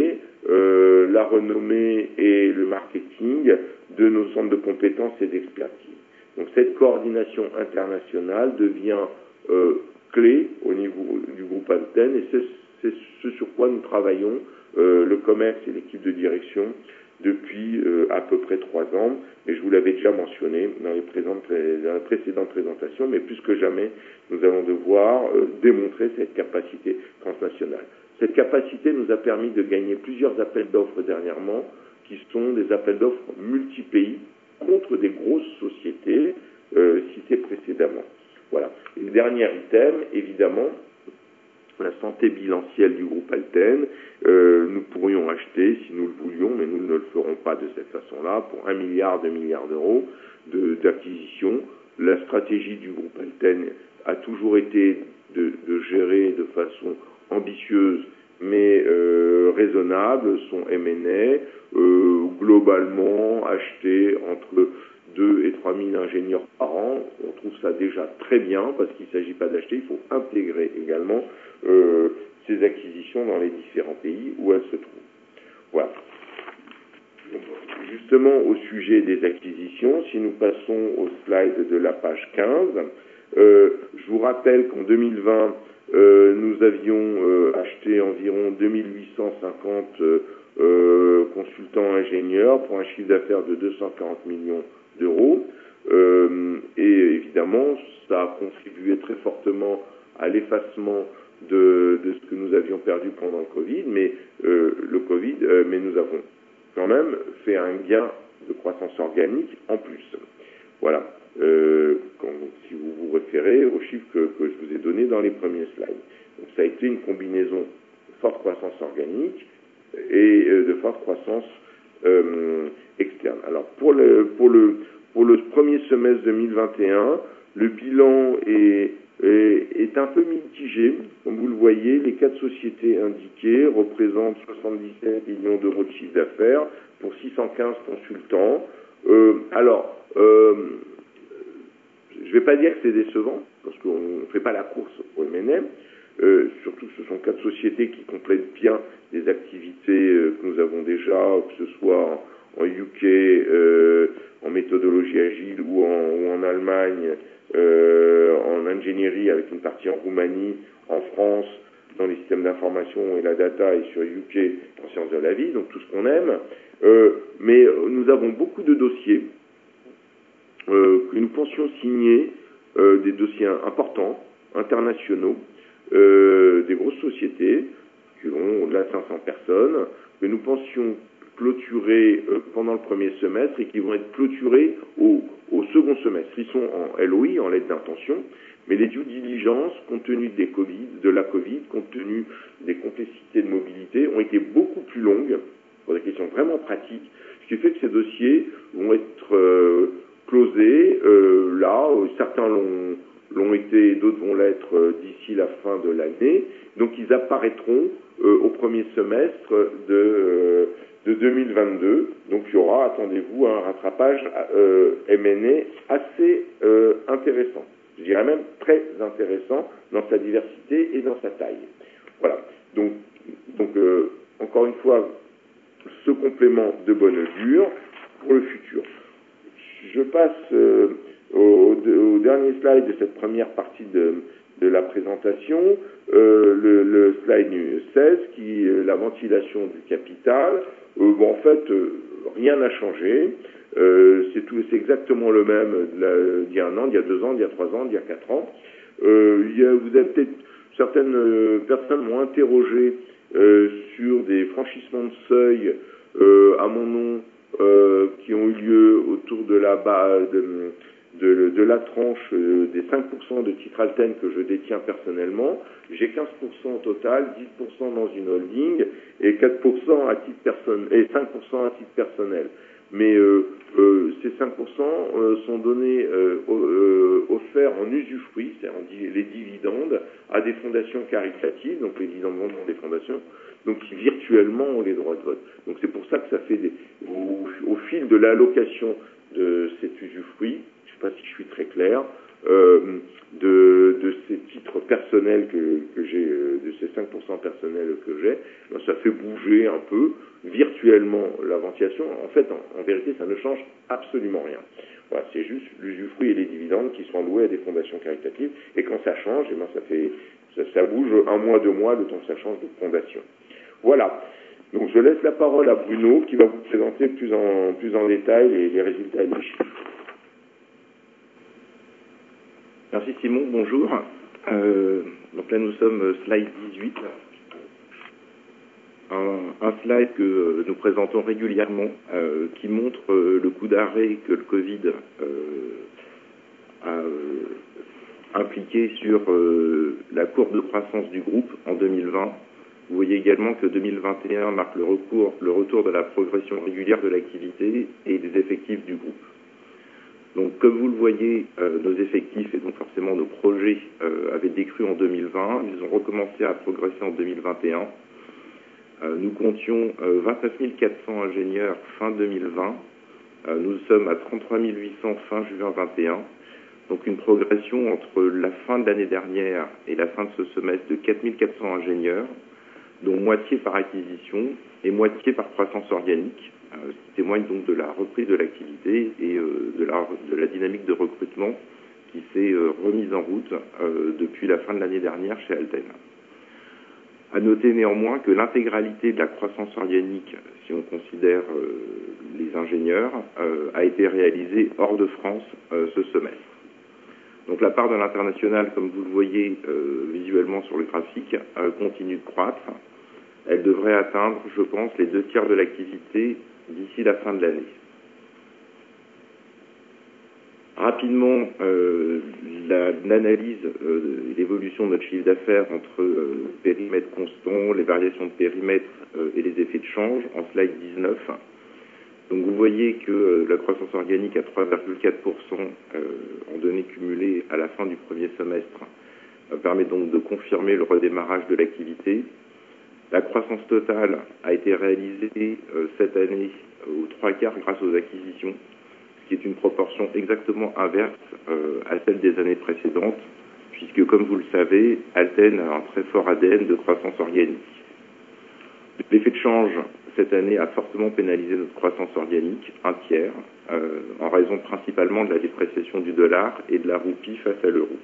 euh, la renommée et le marketing de nos centres de compétences et d'expertise. Donc cette coordination internationale devient euh, clé au niveau du groupe Alten, et c'est, c'est ce sur quoi nous travaillons, euh, le commerce et l'équipe de direction, depuis euh, à peu près trois ans, et je vous l'avais déjà mentionné dans les, présentes, dans les précédentes présentations, mais plus que jamais, nous allons devoir euh, démontrer cette capacité transnationale. Cette capacité nous a permis de gagner plusieurs appels d'offres dernièrement, qui sont des appels d'offres multi-pays contre des grosses sociétés euh, citées précédemment. Voilà. Et le dernier item, évidemment, la santé bilancielle du groupe Alten. Euh, nous pourrions acheter, si nous le voulions, mais nous ne le ferons pas de cette façon-là, pour un milliard, deux milliards d'euros de, d'acquisition. La stratégie du groupe Alten a toujours été de, de gérer de façon ambitieuse, mais euh, raisonnable, son M and A, euh, globalement acheter entre deux et trois mille ingénieurs par an. On trouve ça déjà très bien, parce qu'il ne s'agit pas d'acheter, il faut intégrer également euh, ces acquisitions dans les différents pays où elles se trouvent. Voilà. Donc, justement, au sujet des acquisitions, si nous passons au slide de la page quinze, euh, je vous rappelle qu'en deux mille vingt, euh, nous avions euh, acheté environ deux mille huit cent cinquante euh, euh, consultants ingénieurs pour un chiffre d'affaires de deux cent quarante millions d'euros. Euh, et évidemment, ça a contribué très fortement à l'effacement de, de ce que nous avions perdu pendant le Covid, mais euh, le Covid, euh, mais nous avons quand même fait un gain de croissance organique en plus. Voilà. Euh, quand, si vous vous référez aux chiffres que, que je vous ai donnés dans les premiers slides. Donc ça a été une combinaison de forte croissance organique et euh, de forte croissance euh, externe. Alors pour le pour le pour le premier semestre deux mille vingt et un, le bilan est, est est un peu mitigé. Comme vous le voyez, les quatre sociétés indiquées représentent soixante-dix-sept millions d'euros de chiffre d'affaires pour six cent quinze consultants. Euh, alors euh, je ne vais pas dire que c'est décevant, parce qu'on ne fait pas la course au M and A. Euh, surtout que ce sont quatre sociétés qui complètent bien les activités euh, que nous avons déjà, que ce soit en, en U K, euh, en méthodologie agile, ou en, ou en Allemagne, euh, en ingénierie, avec une partie en Roumanie, en France, dans les systèmes d'information et la data, et sur U K, en sciences de la vie, donc tout ce qu'on aime. Euh, mais nous avons beaucoup de dossiers Euh, que nous pensions signer, euh, des dossiers importants, internationaux, euh, des grosses sociétés qui ont au-delà de cinq cents personnes, que nous pensions clôturer euh, pendant le premier semestre et qui vont être clôturés au, au second semestre. Ils sont en L O I, en lettre d'intention, mais les due diligence, compte tenu des COVID, de la Covid, compte tenu des complexités de mobilité, ont été beaucoup plus longues, pour des questions vraiment pratiques, ce qui fait que ces dossiers vont être euh, closés, euh, là, euh, certains l'ont, l'ont été, d'autres vont l'être euh, d'ici la fin de l'année, donc ils apparaîtront euh, au premier semestre de, euh, de deux mille vingt-deux, donc il y aura, attendez-vous, un rattrapage euh, M and A assez euh, intéressant, je dirais même très intéressant dans sa diversité et dans sa taille. Voilà, donc, donc euh, encore une fois, ce complément de bonne augure pour le futur. Je passe euh, au, au dernier slide de cette première partie de, de la présentation, euh, le, le slide seize, qui est la ventilation du capital. Euh, bon, en fait, euh, rien n'a changé. Euh, c'est, tout, c'est exactement le même d'il y a un an, d'il y a deux ans, d'il y a trois ans, d'il y a quatre ans. Euh, il y a, vous avez peut-être, certaines euh, personnes m'ont interrogé euh, sur des franchissements de seuil euh, à mon nom, Euh, qui ont eu lieu autour de la, de, de, de la tranche euh, des cinq pour cent de titres Alten que je détiens personnellement. J'ai quinze pour cent au total, dix pour cent dans une holding et quatre pour cent à titre personnel, et cinq pour cent à titre personnel. Mais euh, euh, ces cinq pour cent euh, sont donnés, euh, euh, offerts en usufruit, c'est-à-dire on dit les dividendes, à des fondations caritatives, donc les dividendes vont dans des fondations, donc qui virtuellement ont les droits de vote. Donc c'est pour ça que ça fait des, au, au fil de l'allocation de cet usufruit, je ne sais pas si je suis très clair, euh, de, de ces titres personnels que, que j'ai, de ces cinq pour cent personnels que j'ai, ben ça fait bouger un peu ponctuellement la ventilation, en fait, en, en vérité, ça ne change absolument rien. Voilà, c'est juste l'usufruit et les dividendes qui sont alloués à des fondations caritatives. Et quand ça change, eh ben, ça, fait, ça, ça bouge un mois, deux mois, le temps que ça change de fondation. Voilà. Donc je laisse la parole à Bruno qui va vous présenter plus en, plus en détail les, les résultats et les chiffres. Merci Simon, bonjour. Euh, donc là nous sommes slide dix-huit. Un, un slide que euh, nous présentons régulièrement euh, qui montre euh, le coup d'arrêt que le Covid euh, a euh, impliqué sur euh, la courbe de croissance du groupe en deux mille vingt. Vous voyez également que deux mille vingt et un marque le, recours, le retour de la progression régulière de l'activité et des effectifs du groupe. Donc, comme vous le voyez, euh, nos effectifs et donc forcément nos projets euh, avaient décru en deux mille vingt. Ils ont recommencé à progresser en deux mille vingt et un. Euh, nous comptions euh, vingt-neuf mille quatre cents ingénieurs fin deux mille vingt. Euh, nous sommes à trente-trois mille huit cents fin juin vingt et un. Donc, une progression entre la fin de l'année dernière et la fin de ce semestre de quatre mille quatre cents ingénieurs, dont moitié par acquisition et moitié par croissance organique, euh, ce qui témoigne donc de la reprise de l'activité et euh, de, la, de la dynamique de recrutement qui s'est euh, remise en route euh, depuis la fin de l'année dernière chez Alten. À noter néanmoins que l'intégralité de la croissance organique, si on considère euh, les ingénieurs, euh, a été réalisée hors de France euh, ce semestre. Donc la part de l'international, comme vous le voyez euh, visuellement sur le graphique, euh, continue de croître. Elle devrait atteindre, je pense, les deux tiers de l'activité d'ici la fin de l'année. Rapidement, euh, l'analyse euh, et l'évolution de notre chiffre d'affaires entre euh, périmètre constant, les variations de périmètre euh, et les effets de change en slide dix-neuf. Donc vous voyez que euh, la croissance organique à trois virgule quatre pour cent euh, en données cumulées à la fin du premier semestre euh, permet donc de confirmer le redémarrage de l'activité. La croissance totale a été réalisée euh, cette année euh, aux trois quarts grâce aux acquisitions, ce qui est une proportion exactement inverse euh, à celle des années précédentes, puisque comme vous le savez, Alten a un très fort A D N de croissance organique. L'effet de change cette année a fortement pénalisé notre croissance organique, un tiers, euh, en raison principalement de la dépréciation du dollar et de la roupie face à l'euro.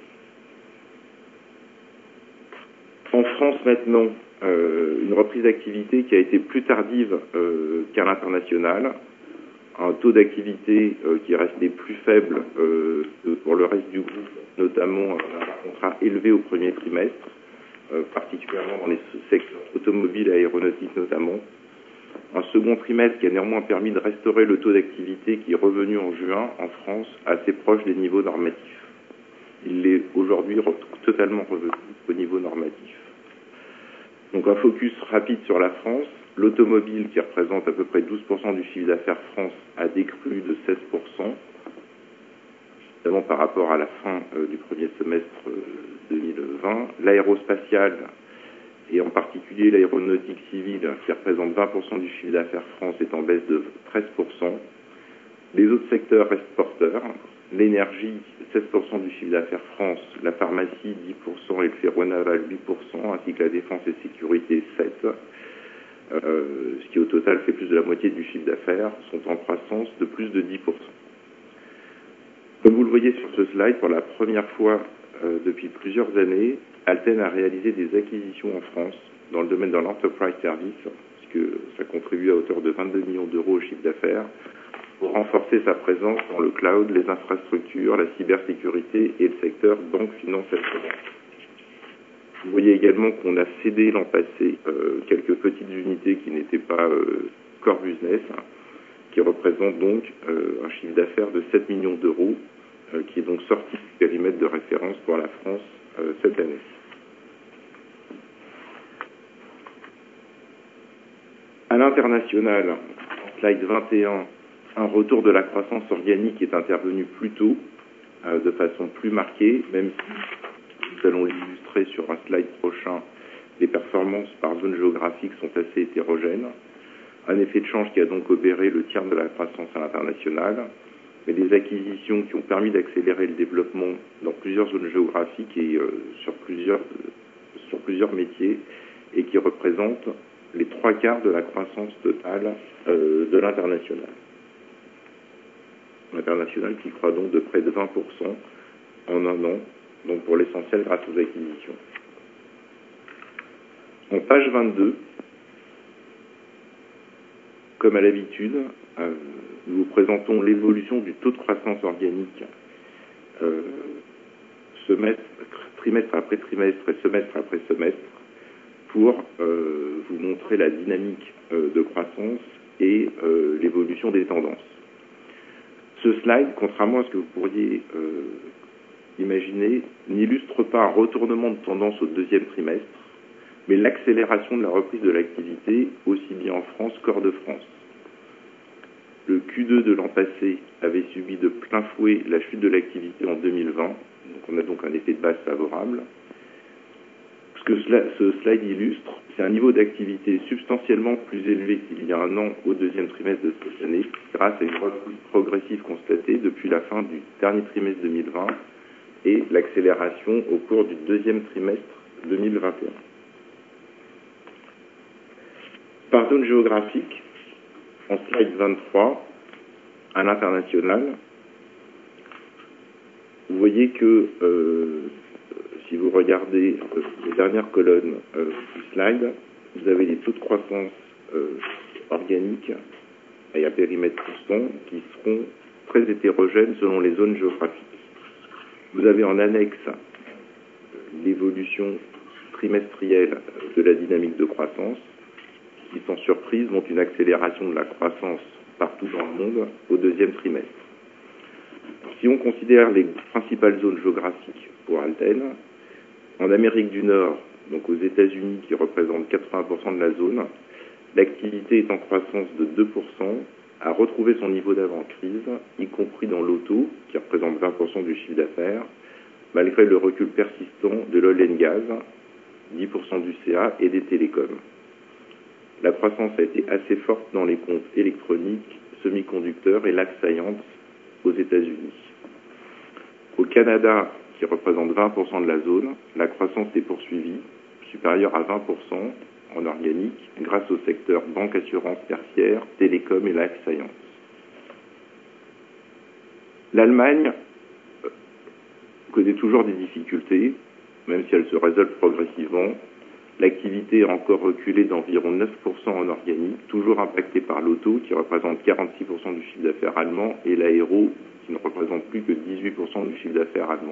En France maintenant, euh, une reprise d'activité qui a été plus tardive euh, qu'à l'international, un taux d'activité euh, qui est resté plus faible euh, pour le reste du groupe, notamment un contrat élevé au premier trimestre, euh, particulièrement dans les secteurs automobiles et aéronautiques notamment. Un second trimestre qui a néanmoins permis de restaurer le taux d'activité qui est revenu en juin en France assez proche des niveaux normatifs. Il est aujourd'hui totalement revenu au niveau normatif. Donc un focus rapide sur la France. L'automobile, qui représente à peu près douze pour cent du chiffre d'affaires France, a décru de seize pour cent, notamment par rapport à la fin euh, du premier semestre euh, deux mille vingt. L'aérospatiale, et en particulier l'aéronautique civile, qui représente vingt pour cent du chiffre d'affaires France, est en baisse de treize pour cent. Les autres secteurs restent porteurs. L'énergie, seize pour cent du chiffre d'affaires France, la pharmacie, dix pour cent, et le ferronaval, huit pour cent, ainsi que la défense et sécurité, sept pour cent. Euh, ce qui au total fait plus de la moitié du chiffre d'affaires, sont en croissance de plus de dix pour cent. Comme vous le voyez sur ce slide, pour la première fois euh, depuis plusieurs années, Alten a réalisé des acquisitions en France dans le domaine de l'enterprise service, puisque ça contribue à hauteur de vingt-deux millions d'euros au chiffre d'affaires, pour renforcer sa présence dans le cloud, les infrastructures, la cybersécurité et le secteur banque, finance et assurance. Vous voyez également qu'on a cédé l'an passé euh, quelques petites unités qui n'étaient pas euh, core business, hein, qui représentent donc euh, un chiffre d'affaires de sept millions d'euros, euh, qui est donc sorti du périmètre de référence pour la France euh, cette année. À l'international, en slide vingt et un, un retour de la croissance organique est intervenu plus tôt, euh, de façon plus marquée, même si nous allons l'illustrer sur un slide prochain, les performances par zone géographique sont assez hétérogènes. Un effet de change qui a donc opéré le tiers de la croissance à l'international, mais des acquisitions qui ont permis d'accélérer le développement dans plusieurs zones géographiques et euh, sur, plusieurs, euh, sur plusieurs métiers, et qui représentent les trois quarts de la croissance totale euh, de l'international. L'international qui croît donc de près de vingt pour cent en un an, donc pour l'essentiel grâce aux acquisitions. En page vingt-deux, comme à l'habitude, euh, nous vous présentons l'évolution du taux de croissance organique euh, semestre, trimestre après trimestre et semestre après semestre pour euh, vous montrer la dynamique euh, de croissance et euh, l'évolution des tendances. Ce slide, contrairement à ce que vous pourriez euh, imaginer, n'illustre pas un retournement de tendance au deuxième trimestre, mais l'accélération de la reprise de l'activité, aussi bien en France qu'hors de France. Le Q deux de l'an passé avait subi de plein fouet la chute de l'activité en deux mille vingt, donc on a donc un effet de base favorable. Ce que cela, ce slide illustre, c'est un niveau d'activité substantiellement plus élevé qu'il y a un an au deuxième trimestre de cette année, grâce à une reprise progressive constatée depuis la fin du dernier trimestre deux mille vingt et l'accélération au cours du deuxième trimestre deux mille vingt et un. Par zone géographique, en slide vingt-trois, à l'international, vous voyez que euh, si vous regardez euh, les dernières colonnes euh, du slide, vous avez les taux de croissance euh, organiques et à périmètre constant qui seront très hétérogènes selon les zones géographiques. Vous avez en annexe l'évolution trimestrielle de la dynamique de croissance, qui, sans surprise, montre une accélération de la croissance partout dans le monde au deuxième trimestre. Si on considère les principales zones géographiques pour Alten, en Amérique du Nord, donc aux États-Unis qui représentent quatre-vingts pour cent de la zone, l'activité est en croissance de deux pour cent, a retrouvé son niveau d'avant-crise, y compris dans l'auto, qui représente vingt pour cent du chiffre d'affaires, malgré le recul persistant de l'oil and gas, dix pour cent du C A, et des télécoms. La croissance a été assez forte dans les comptes électroniques, semi-conducteurs et life science aux États-Unis. Au Canada, qui représente vingt pour cent de la zone, la croissance est poursuivie, supérieure à vingt pour cent en organique, grâce au secteur banque, assurance, tertiaire, télécom et life science. L'Allemagne connaît toujours des difficultés, même si elles se résolvent progressivement. L'activité a encore reculé d'environ neuf pour cent en organique, toujours impactée par l'auto, qui représente quarante-six pour cent du chiffre d'affaires allemand, et l'aéro, qui ne représente plus que dix-huit pour cent du chiffre d'affaires allemand.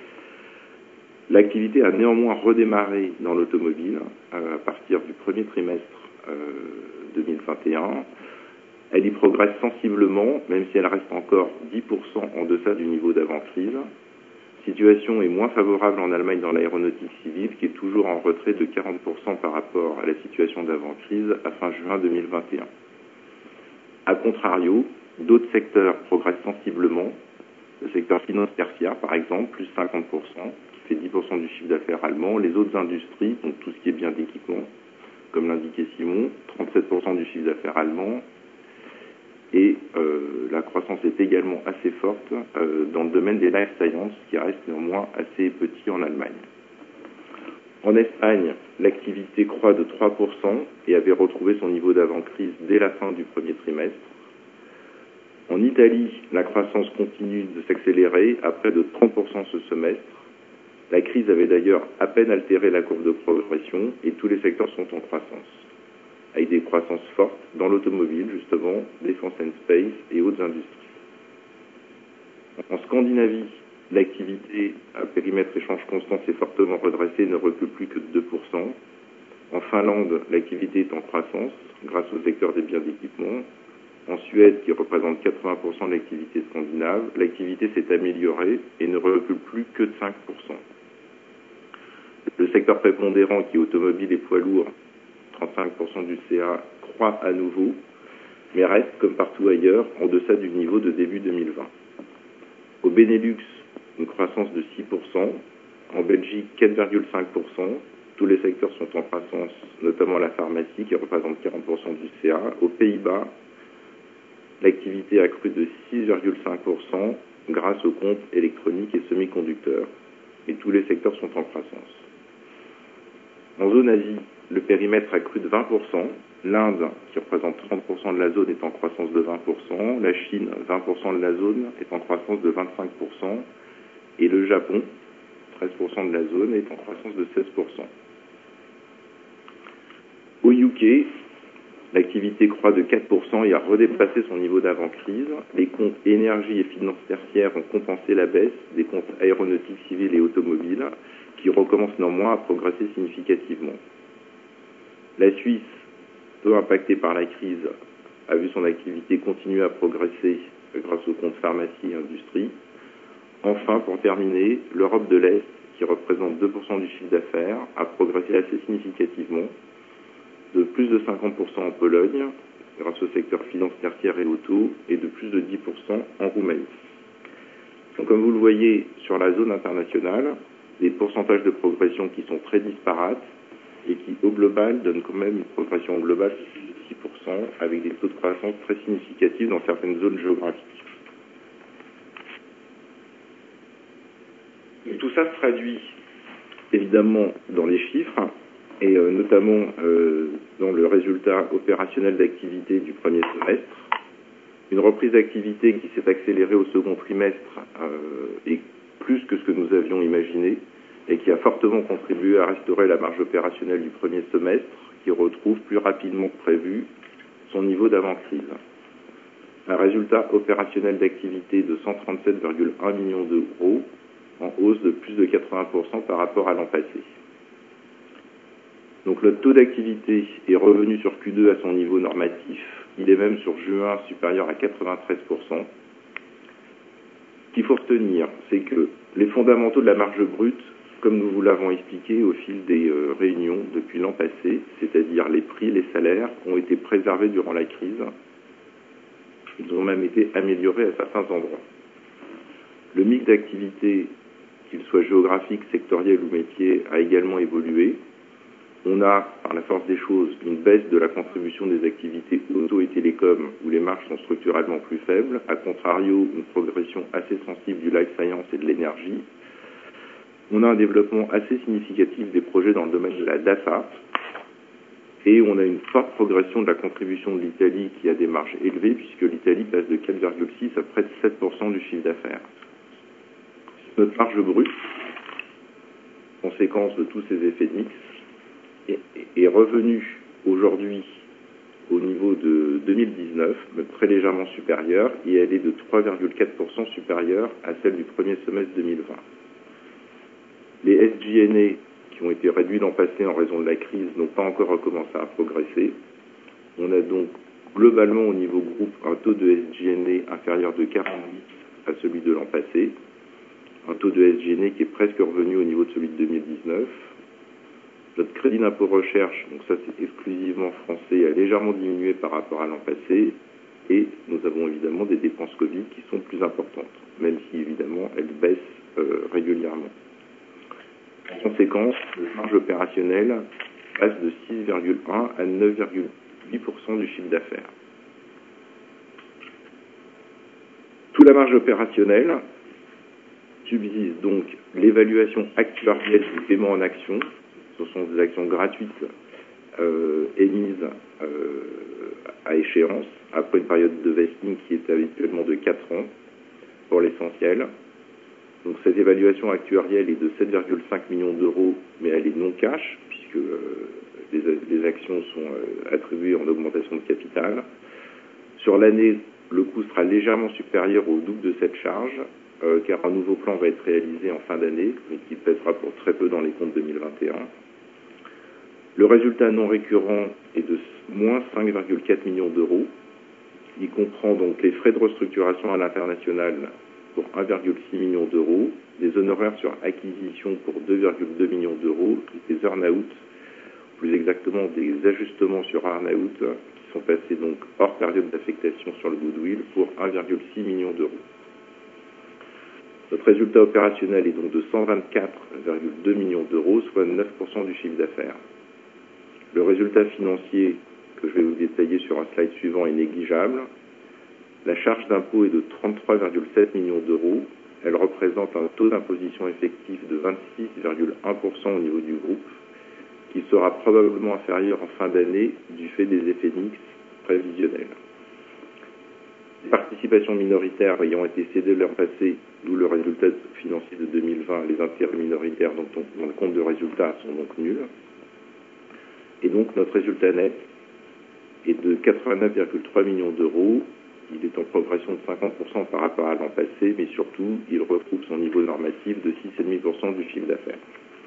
L'activité a néanmoins redémarré dans l'automobile euh, à partir du premier trimestre euh, deux mille vingt et un. Elle y progresse sensiblement, même si elle reste encore dix pour cent en deçà du niveau d'avant-crise. La situation est moins favorable en Allemagne dans l'aéronautique civile, qui est toujours en retrait de quarante pour cent par rapport à la situation d'avant-crise à fin juin deux mille vingt et un. A contrario, d'autres secteurs progressent sensiblement. Le secteur finance tertiaire, par exemple, plus cinquante pour cent, qui fait dix pour cent du chiffre d'affaires allemand. Les autres industries, donc tout ce qui est bien d'équipement, comme l'indiquait Simon, trente-sept pour cent du chiffre d'affaires allemand. Et euh, la croissance est également assez forte euh, dans le domaine des life science, qui reste néanmoins assez petit en Allemagne. En Espagne, l'activité croît de trois pour cent et avait retrouvé son niveau d'avant-crise dès la fin du premier trimestre. En Italie, la croissance continue de s'accélérer à près de trente pour cent ce semestre. La crise avait d'ailleurs à peine altéré la courbe de progression et tous les secteurs sont en croissance, avec des croissances fortes dans l'automobile, justement, défense and space et autres industries. En Scandinavie, l'activité à périmètre échange constant s'est fortement redressée et ne recule plus que de deux pour cent. En Finlande, l'activité est en croissance grâce au secteur des biens d'équipement. En Suède, qui représente quatre-vingts pour cent de l'activité scandinave, l'activité s'est améliorée et ne recule plus que de cinq pour cent. Le secteur prépondérant, qui est automobile et poids lourd, trente-cinq pour cent du C A, croît à nouveau, mais reste, comme partout ailleurs, en deçà du niveau de début deux mille vingt. Au Benelux, une croissance de six pour cent. En Belgique, quatre virgule cinq pour cent. Tous les secteurs sont en croissance, notamment la pharmacie, qui représente quarante pour cent du C A. Aux Pays-Bas, l'activité a cru de six virgule cinq pour cent grâce aux comptes électroniques et semi-conducteurs. Et tous les secteurs sont en croissance. En zone Asie, le périmètre a cru de vingt pour cent. L'Inde, qui représente trente pour cent de la zone, est en croissance de vingt pour cent. La Chine, vingt pour cent de la zone, est en croissance de vingt-cinq pour cent. Et le Japon, treize pour cent de la zone, est en croissance de seize pour cent. Au U K, l'activité croît de quatre pour cent et a redépassé son niveau d'avant-crise. Les comptes énergie et finances tertiaires ont compensé la baisse des comptes aéronautiques, civils et automobiles, qui recommencent néanmoins à progresser significativement. La Suisse, peu impactée par la crise, a vu son activité continuer à progresser grâce aux comptes pharmacie et industrie. Enfin, pour terminer, l'Europe de l'Est, qui représente deux pour cent du chiffre d'affaires, a progressé assez significativement, de plus de cinquante pour cent en Pologne, grâce au secteur finance tertiaire et auto, et de plus de dix pour cent en Roumanie. Donc, comme vous le voyez sur la zone internationale, des pourcentages de progression qui sont très disparates et qui, au global, donnent quand même une progression globale de six pour cent avec des taux de croissance très significatifs dans certaines zones géographiques. Et tout ça se traduit évidemment dans les chiffres et euh, notamment euh, dans le résultat opérationnel d'activité du premier semestre. Une reprise d'activité qui s'est accélérée au second trimestre euh, et plus que ce que nous avions imaginé et qui a fortement contribué à restaurer la marge opérationnelle du premier semestre qui retrouve plus rapidement que prévu son niveau d'avant-crise. Un résultat opérationnel d'activité de cent trente-sept virgule un millions d'euros en hausse de plus de quatre-vingts pour cent par rapport à l'an passé. Donc le taux d'activité est revenu sur Q deux à son niveau normatif. Il est même sur juin supérieur à quatre-vingt-treize pour cent. Ce qu'il faut retenir, c'est que les fondamentaux de la marge brute, comme nous vous l'avons expliqué au fil des euh, réunions depuis l'an passé, c'est-à-dire les prix, les salaires, ont été préservés durant la crise. Ils ont même été améliorés à certains endroits. Le mix d'activité, qu'il soit géographique, sectoriel ou métier, a également évolué. On a, par la force des choses, une baisse de la contribution des activités auto et télécom, où les marges sont structurellement plus faibles. A contrario, une progression assez sensible du life science et de l'énergie. On a un développement assez significatif des projets dans le domaine de la data. Et on a une forte progression de la contribution de l'Italie qui a des marges élevées, puisque l'Italie passe de quatre virgule six à près de sept pour cent du chiffre d'affaires. Notre marge brute, conséquence de tous ces effets de mix, est revenue aujourd'hui au niveau de deux mille dix-neuf, mais très légèrement supérieure, et elle est de trois virgule quatre pour cent supérieure à celle du premier semestre deux mille vingt. Les S G N A qui ont été réduits l'an passé en raison de la crise n'ont pas encore recommencé à progresser. On a donc globalement au niveau groupe un taux de S G N A inférieur de quarante-huit à celui de l'an passé, un taux de S G N A qui est presque revenu au niveau de celui de deux mille dix-neuf. Notre crédit d'impôt recherche, donc ça c'est exclusivement français, a légèrement diminué par rapport à l'an passé, et nous avons évidemment des dépenses Covid qui sont plus importantes, même si évidemment elles baissent euh, régulièrement. En conséquence, la marge opérationnelle passe de six virgule un à neuf virgule huit pour cent du chiffre d'affaires. Sous la marge opérationnelle subsiste donc l'évaluation actuarielle du paiement en actions. Ce sont des actions gratuites euh, émises euh, à échéance après une période de vesting qui est habituellement de quatre ans pour l'essentiel. Donc cette évaluation actuarielle est de sept virgule cinq millions d'euros, mais elle est non cash, puisque euh, les, les actions sont euh, attribuées en augmentation de capital. Sur l'année, le coût sera légèrement supérieur au double de cette charge, euh, car un nouveau plan va être réalisé en fin d'année, mais qui pèsera pour très peu dans les comptes deux mille vingt et un. Le résultat non récurrent est de moins cinq virgule quatre millions d'euros. Il comprend donc les frais de restructuration à l'international pour un virgule six million d'euros, des honoraires sur acquisition pour deux virgule deux millions d'euros, des earn-out, plus exactement des ajustements sur earn-out qui sont passés donc hors période d'affectation sur le goodwill pour un virgule six million d'euros. Notre résultat opérationnel est donc de cent vingt-quatre virgule deux millions d'euros, soit neuf pour cent du chiffre d'affaires. Le résultat financier que je vais vous détailler sur un slide suivant est négligeable. La charge d'impôt est de trente-trois virgule sept millions d'euros. Elle représente un taux d'imposition effectif de vingt-six virgule un pour cent au niveau du groupe, qui sera probablement inférieur en fin d'année du fait des effets mixtes prévisionnels. Les participations minoritaires ayant été cédées l'an passé, d'où le résultat financier de deux mille vingt, les intérêts minoritaires dont, on, dont le compte de résultat sont donc nuls. Et donc notre résultat net est de quatre-vingt-neuf virgule trois millions d'euros. Il est en progression de cinquante pour cent par rapport à l'an passé, mais surtout, il retrouve son niveau normatif de six virgule cinq pour cent du chiffre d'affaires.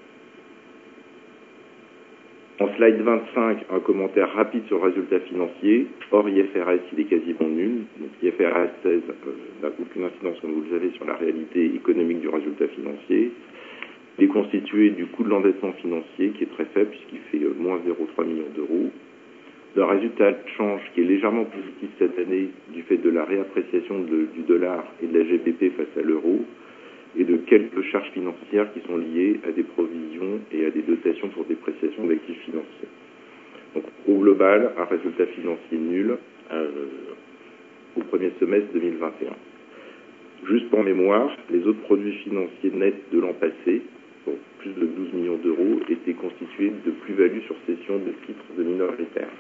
En slide vingt-cinq, un commentaire rapide sur le résultat financier. Hors I F R S, il est quasiment nul. Donc I F R S seize euh, n'a aucune incidence, comme vous le savez, sur la réalité économique du résultat financier. Il est constitué du coût de l'endettement financier, qui est très faible, puisqu'il fait euh, moins zéro virgule trois millions d'euros. D'un résultat de change qui est légèrement positif cette année, du fait de la réappréciation de, du dollar et de la G B P face à l'euro, et de quelques charges financières qui sont liées à des provisions et à des dotations pour dépréciation d'actifs financiers. Donc, au global, un résultat financier nul euh, au premier semestre deux mille vingt et un. Juste pour mémoire, les autres produits financiers nets de l'an passé, pour plus de douze millions d'euros, étaient constitués de plus-values sur cession de titres de minoritaires.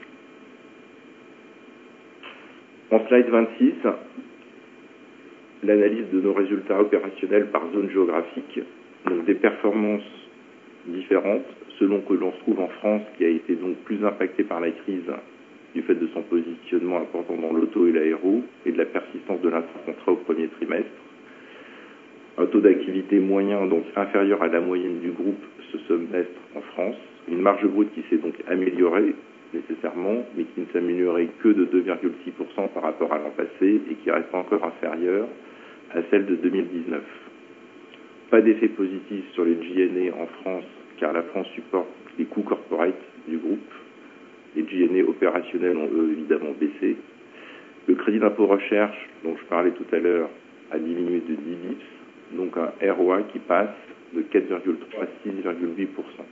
En slide vingt-six, l'analyse de nos résultats opérationnels par zone géographique, donc des performances différentes selon que l'on se trouve en France, qui a été donc plus impactée par la crise du fait de son positionnement important dans l'auto et l'aéro et de la persistance de l'intercontrat au premier trimestre. Un taux d'activité moyen, donc inférieur à la moyenne du groupe ce semestre en France. Une marge brute qui s'est donc améliorée nécessairement, mais qui ne s'améliorait que de deux virgule six pour cent par rapport à l'an passé et qui reste encore inférieure à celle de deux mille dix-neuf. Pas d'effet positif sur les G N A en France, car la France supporte les coûts corporate du groupe. Les G N A opérationnels ont eux évidemment baissé. Le crédit d'impôt recherche, dont je parlais tout à l'heure, a diminué de dix bips, donc un R O A qui passe de quatre virgule trois à six virgule huit pour cent.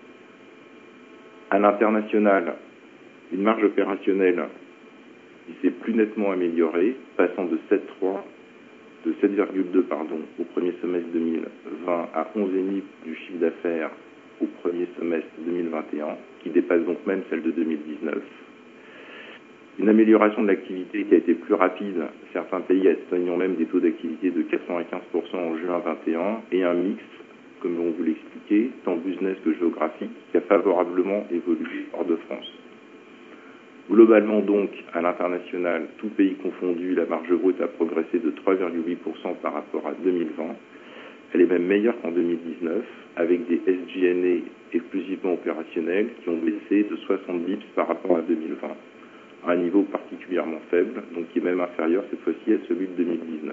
À l'international, une marge opérationnelle qui s'est plus nettement améliorée, passant de sept virgule trois de sept virgule deux pardon, au premier semestre deux mille vingt à onze virgule cinq du chiffre d'affaires au premier semestre deux mille vingt et un, qui dépasse donc même celle de deux mille dix-neuf. Une amélioration de l'activité qui a été plus rapide, certains pays atteignant même des taux d'activité de quatre-vingt-quinze pour cent en juin vingt et un, et un mix, comme on vous l'expliquait, tant business que géographique, qui a favorablement évolué hors de France. Globalement donc, à l'international, tout pays confondu, la marge brute a progressé de trois virgule huit pour cent par rapport à deux mille vingt. Elle est même meilleure qu'en deux mille dix-neuf, avec des S G N A exclusivement opérationnels qui ont baissé de soixante bips par rapport à deux mille vingt, à un niveau particulièrement faible, donc qui est même inférieur cette fois-ci à celui de deux mille dix-neuf.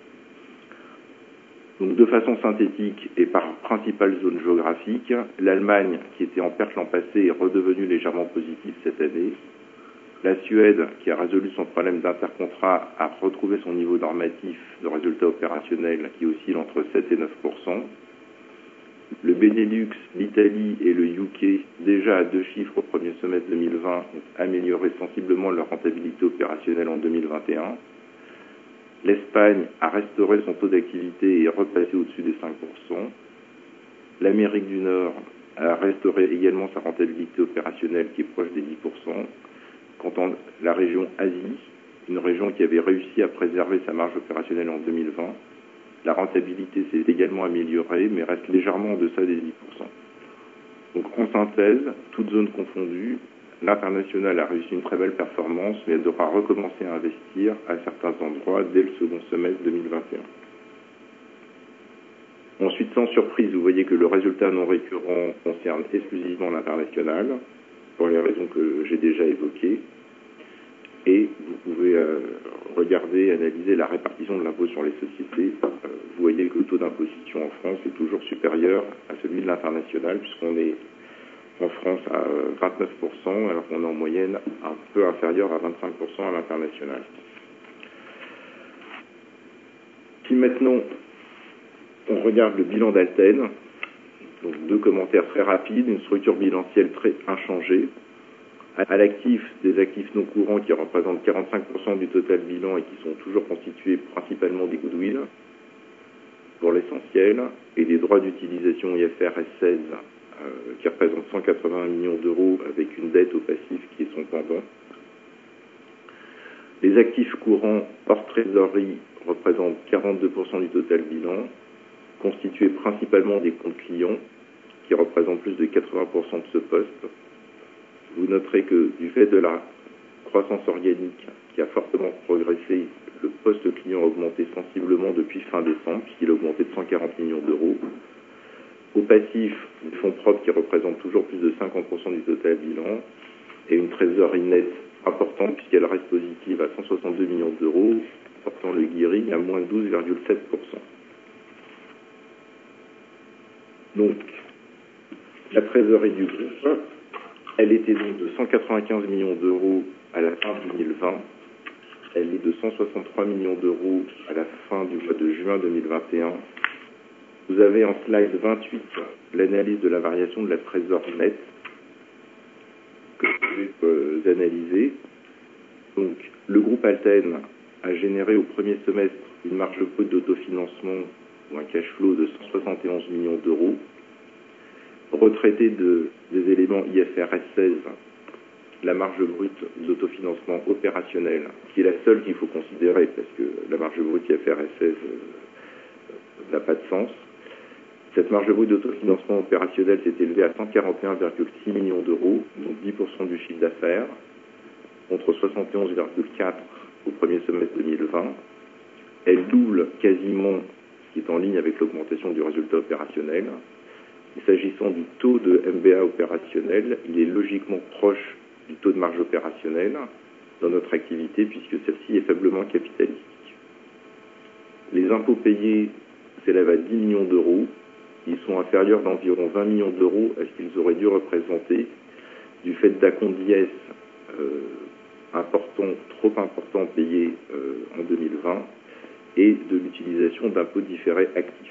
Donc de façon synthétique et par principale zone géographique, l'Allemagne, qui était en perte l'an passé, est redevenue légèrement positive cette année. La Suède, qui a résolu son problème d'intercontrat, a retrouvé son niveau normatif de résultat opérationnel qui oscille entre sept et neuf pour cent. Le Benelux, l'Italie et le U K, déjà à deux chiffres au premier semestre deux mille vingt, ont amélioré sensiblement leur rentabilité opérationnelle en deux mille vingt et un. L'Espagne a restauré son taux d'activité et est repassé au-dessus des cinq pour cent. L'Amérique du Nord a restauré également sa rentabilité opérationnelle qui est proche des dix pour cent. Quant à la région Asie, une région qui avait réussi à préserver sa marge opérationnelle en deux mille vingt, la rentabilité s'est également améliorée, mais reste légèrement en deçà des dix pour cent. Donc en synthèse, toutes zones confondues, l'international a réussi une très belle performance, mais elle devra recommencer à investir à certains endroits dès le second semestre deux mille vingt et un. Ensuite, sans surprise, vous voyez que le résultat non récurrent concerne exclusivement l'international, pour les raisons que j'ai déjà évoquées. Et vous pouvez euh, regarder, analyser la répartition de l'impôt sur les sociétés. Euh, vous voyez que le taux d'imposition en France est toujours supérieur à celui de l'international, puisqu'on est en France à vingt-neuf pour cent, alors qu'on est en moyenne un peu inférieur à vingt-cinq pour cent à l'international. Si maintenant on regarde le bilan d'Alten, donc deux commentaires très rapides, une structure bilancielle très inchangée, à l'actif des actifs non courants qui représentent quarante-cinq pour cent du total bilan et qui sont toujours constitués principalement des goodwill pour l'essentiel, et des droits d'utilisation I F R S seize euh, qui représente cent quatre-vingts millions d'euros avec une dette au passif qui est son pendant. Les actifs courants hors trésorerie représentent quarante-deux pour cent du total bilan, constitués principalement des comptes clients, qui représentent plus de quatre-vingts pour cent de ce poste. Vous noterez que du fait de la croissance organique qui a fortement progressé, le poste client a augmenté sensiblement depuis fin décembre, puisqu'il a augmenté de cent quarante millions d'euros. Au passif, des fonds propres qui représentent toujours plus de cinquante pour cent du total bilan, et une trésorerie nette importante puisqu'elle reste positive à cent soixante-deux millions d'euros, portant le gearing à moins douze virgule sept pour cent. Donc, la trésorerie du groupe, elle était donc de cent quatre-vingt-quinze millions d'euros à la fin deux mille vingt. Elle est de cent soixante-trois millions d'euros à la fin du mois de juin deux mille vingt et un. Vous avez en slide vingt-huit l'analyse de la variation de la trésorerie nette que vous pouvez euh, analyser. Donc, le groupe Alten a généré au premier semestre une marge brute d'autofinancement ou un cash flow de cent soixante et onze millions d'euros. Retraité de, des éléments I F R S seize, la marge brute d'autofinancement opérationnel, qui est la seule qu'il faut considérer parce que la marge brute I F R S seize euh, n'a pas de sens. Cette marge brute d'autofinancement opérationnel s'est élevée à cent quarante et un virgule six millions d'euros, donc dix pour cent du chiffre d'affaires, contre soixante et onze virgule quatre au premier semestre deux mille vingt. Elle double quasiment, ce qui est en ligne avec l'augmentation du résultat opérationnel. Et s'agissant du taux de M B A opérationnel, il est logiquement proche du taux de marge opérationnelle dans notre activité puisque celle-ci est faiblement capitalistique. Les impôts payés s'élèvent à dix millions d'euros. Ils sont inférieurs d'environ vingt millions d'euros à ce qu'ils auraient dû représenter du fait d'acomptes d'I S euh, importants, trop importants payés euh, en deux mille vingt et de l'utilisation d'impôts différés actifs.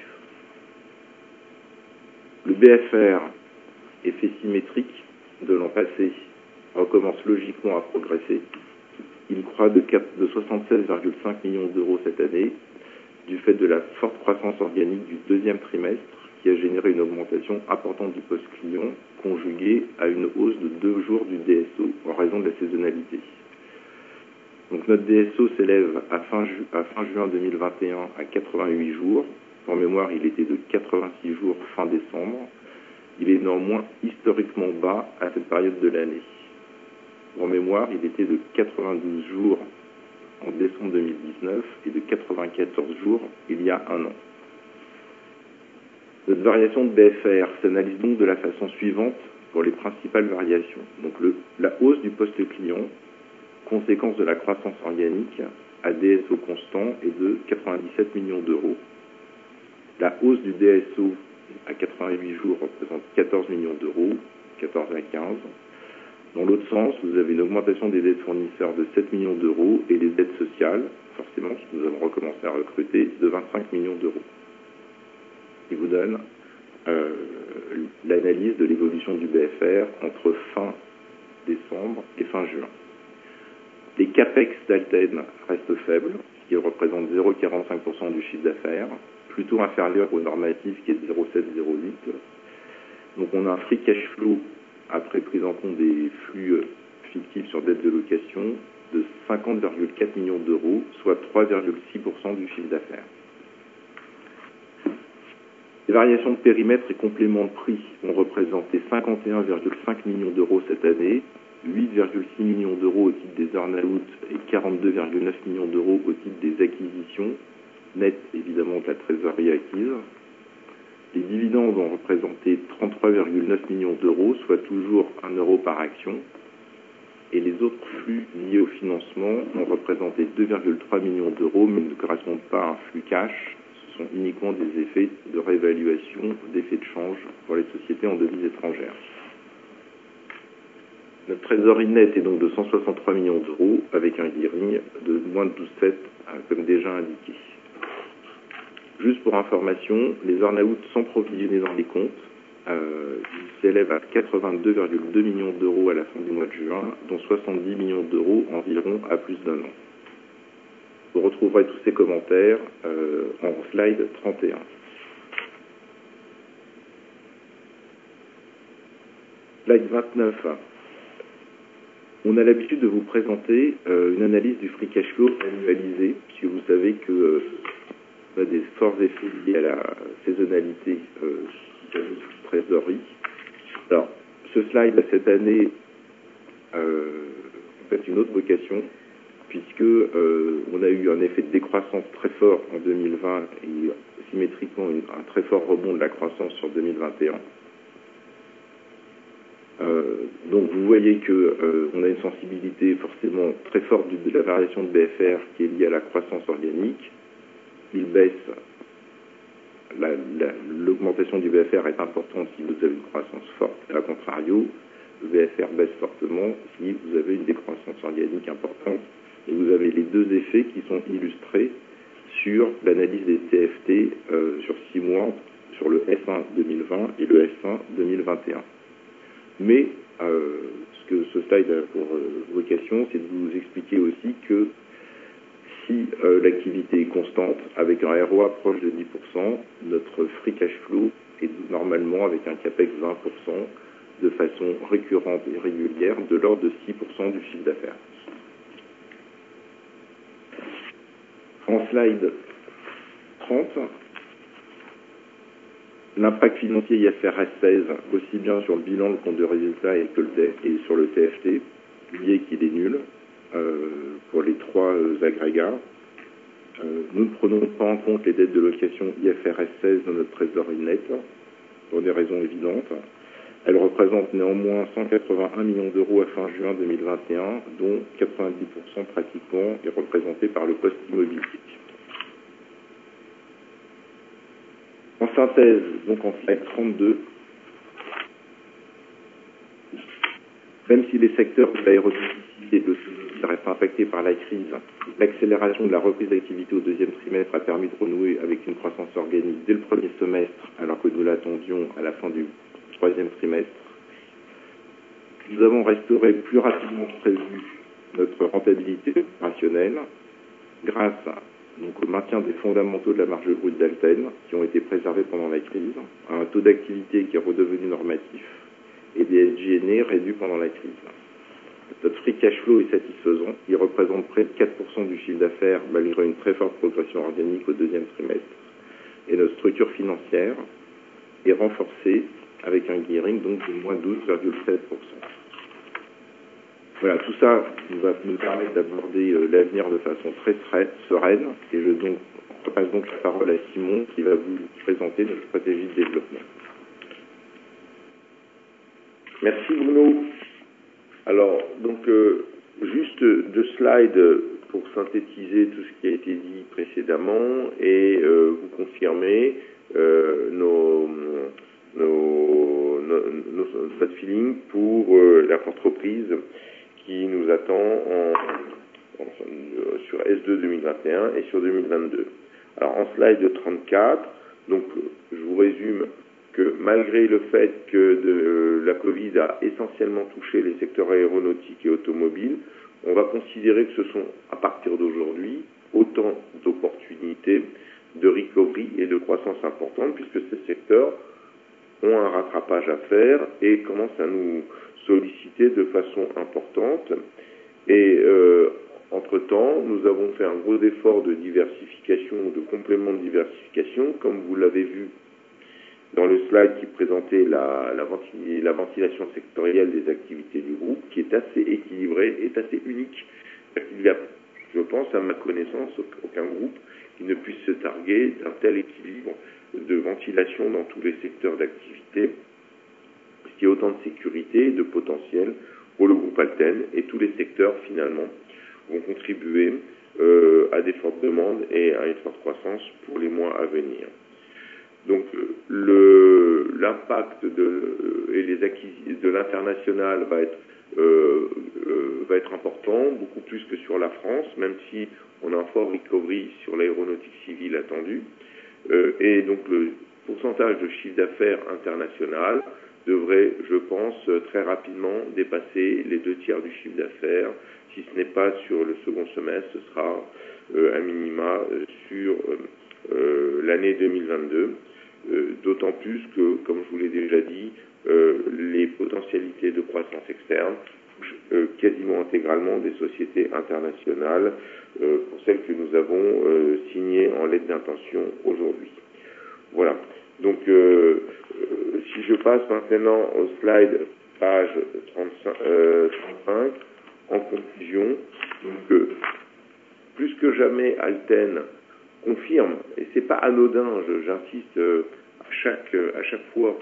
Le B F R, effet symétrique de l'an passé, recommence logiquement à progresser. Il croît de, de soixante-seize virgule cinq millions d'euros cette année, du fait de la forte croissance organique du deuxième trimestre, qui a généré une augmentation importante du poste client, conjuguée à une hausse de deux jours du D S O, en raison de la saisonnalité. Donc notre D S O s'élève à fin, ju à fin juin deux mille vingt et un à quatre-vingt-huit jours. En mémoire, il était de quatre-vingt-six jours fin décembre. Il est néanmoins historiquement bas à cette période de l'année. En mémoire, il était de quatre-vingt-douze jours en décembre deux mille dix-neuf et de quatre-vingt-quatorze jours il y a un an. Notre variation de B F R s'analyse donc de la façon suivante pour les principales variations. Donc le, la hausse du poste client, conséquence de la croissance organique, à D S O constant est de quatre-vingt-dix-sept millions d'euros. La hausse du D S O à quatre-vingt-huit jours représente quatorze millions d'euros, quatorze à quinze. Dans l'autre sens, vous avez une augmentation des dettes fournisseurs de sept millions d'euros et les dettes sociales, forcément, puisque nous avons recommencé à recruter, de vingt-cinq millions d'euros. Il vous donne euh, l'analyse de l'évolution du B F R entre fin décembre et fin juin. Les CAPEX d'Alten restent faibles, ce qui représente zéro virgule quarante-cinq pour cent du chiffre d'affaires, plutôt inférieur au normatif qui est de zéro virgule sept à zéro virgule huit. Donc on a un free cash flow après prise en compte des flux fictifs sur dette de location de cinquante virgule quatre millions d'euros, soit trois virgule six pour cent du chiffre d'affaires. Les variations de périmètre et compléments de prix ont représenté cinquante et un virgule cinq millions d'euros cette année, huit virgule six millions d'euros au titre des earn-out et quarante-deux virgule neuf millions d'euros au titre des acquisitions, net évidemment de la trésorerie acquise. Les dividendes ont représenté trente-trois virgule neuf millions d'euros, soit toujours un euro par action. Et les autres flux liés au financement ont représenté deux virgule trois millions d'euros, mais ne correspondent pas à un flux cash. Ce sont uniquement des effets de réévaluation, d'effets de change pour les sociétés en devises étrangères. Notre trésorerie nette est donc de cent soixante-trois millions d'euros, avec un gearing de moins de douze virgule sept, comme déjà indiqué. Juste pour information, les earn-out sont provisionnés dans les comptes. Euh, ils s'élèvent à quatre-vingt-deux virgule deux millions d'euros à la fin du mois de juin, dont soixante-dix millions d'euros environ à plus d'un an. Vous retrouverez tous ces commentaires euh, en slide trente et un. slide vingt-neuf. On a l'habitude de vous présenter euh, une analyse du free cash flow annualisé, puisque vous savez que euh, on a des forts effets liés à la saisonnalité euh, de la trésorerie. Alors, ce slide, cette année, euh, en fait, une autre vocation, puisque euh, on a eu un effet de décroissance très fort en deux mille vingt et symétriquement une, un très fort rebond de la croissance sur deux mille vingt et un. Euh, donc vous voyez que euh, on a une sensibilité forcément très forte de la variation de B F R qui est liée à la croissance organique. Il baisse, la, la, l'augmentation du B F R est importante si vous avez une croissance forte. A contrario, le B F R baisse fortement si vous avez une décroissance organique importante. Et vous avez les deux effets qui sont illustrés sur l'analyse des T F T euh, sur six mois, sur le F un deux mille vingt et le F un deux mille vingt et un. Mais euh, ce que ce slide a pour euh, vocation, c'est de vous expliquer aussi que si euh, l'activité est constante, avec un R O A proche de dix pour cent, notre free cash flow est normalement, avec un CAPEX vingt pour cent, de façon récurrente et régulière, de l'ordre de six pour cent du chiffre d'affaires. En slide trente, l'impact financier I F R S seize, aussi bien sur le bilan, le compte de résultat et, que le, et sur le T F T, lié qu'il est nul euh, pour les trois euh, agrégats. Euh, nous ne prenons pas en compte les dettes de location I F R S seize dans notre trésorerie nette, pour des raisons évidentes. Elle représente néanmoins cent quatre-vingt-un millions d'euros à fin juin deux mille vingt et un, dont quatre-vingt-dix pour cent pratiquement est représenté par le poste immobilier. En synthèse, donc en slide trente-deux, même si les secteurs de l'aéronautique et de l'automobile restent impactés par la crise, l'accélération de la reprise d'activité au deuxième trimestre a permis de renouer avec une croissance organique dès le premier semestre, alors que nous l'attendions à la fin du troisième trimestre. Nous avons restauré plus rapidement que prévu notre rentabilité opérationnelle grâce donc, au maintien des fondamentaux de la marge brute d'Alten qui ont été préservés pendant la crise, à un taux d'activité qui est redevenu normatif et des S G N A réduits pendant la crise. Notre free cash flow est satisfaisant. Il représente près de quatre pour cent du chiffre d'affaires malgré une très forte progression organique au deuxième trimestre. Et notre structure financière est renforcée avec un gearing donc de moins douze virgule sept pour cent. Voilà, tout ça va nous permettre d'aborder euh, l'avenir de façon très sereine. Et je donc, repasse donc la parole à Simon qui va vous présenter notre stratégie de développement. Merci Bruno. Alors, donc, euh, juste deux slides pour synthétiser tout ce qui a été dit précédemment et euh, vous confirmer euh, nos, nos, nos, nos, notre feeling pour euh, l'entreprise qui nous attend en, en, sur S deux deux mille vingt et un et sur deux mille vingt-deux. Alors, en slide trente-quatre, donc, je vous résume que malgré le fait que de, la Covid a essentiellement touché les secteurs aéronautiques et automobiles, on va considérer que ce sont, à partir d'aujourd'hui, autant d'opportunités de recovery et de croissance importantes, puisque ces secteurs ont un rattrapage à faire et commencent à nous solliciter de façon importante. Et euh, entre-temps, nous avons fait un gros effort de diversification, de complément de diversification, comme vous l'avez vu dans le slide qui présentait la, la, ventil, la ventilation sectorielle des activités du groupe, qui est assez équilibrée, est assez unique. Il y a, je pense, à ma connaissance, aucun groupe qui ne puisse se targuer d'un tel équilibre de ventilation dans tous les secteurs d'activité, ce qui est autant de sécurité et de potentiel pour le groupe Alten, et tous les secteurs, finalement, vont contribuer euh, à des fortes demandes et à une forte croissance pour les mois à venir. Donc le, l'impact de, et les acquis, de l'international va être, euh, euh, va être important, beaucoup plus que sur la France, même si on a un fort recovery sur l'aéronautique civile attendu. Euh, et donc le pourcentage de chiffre d'affaires international devrait, je pense, très rapidement dépasser les deux tiers du chiffre d'affaires. Si ce n'est pas sur le second semestre, ce sera euh, un minima sur euh, euh, l'année deux mille vingt-deux. euh, d'autant plus que, comme je vous l'ai déjà dit, euh, les potentialités de croissance externe touchent euh, quasiment intégralement des sociétés internationales, euh, pour celles que nous avons euh, signées en lettre d'intention aujourd'hui. Voilà. Donc, euh, euh, si je passe maintenant au slide page trente-cinq, euh, trente-cinq, en conclusion, donc, euh, plus que jamais, Alten confirme, et c'est pas anodin, je, j'insiste euh, à chaque euh, à chaque fois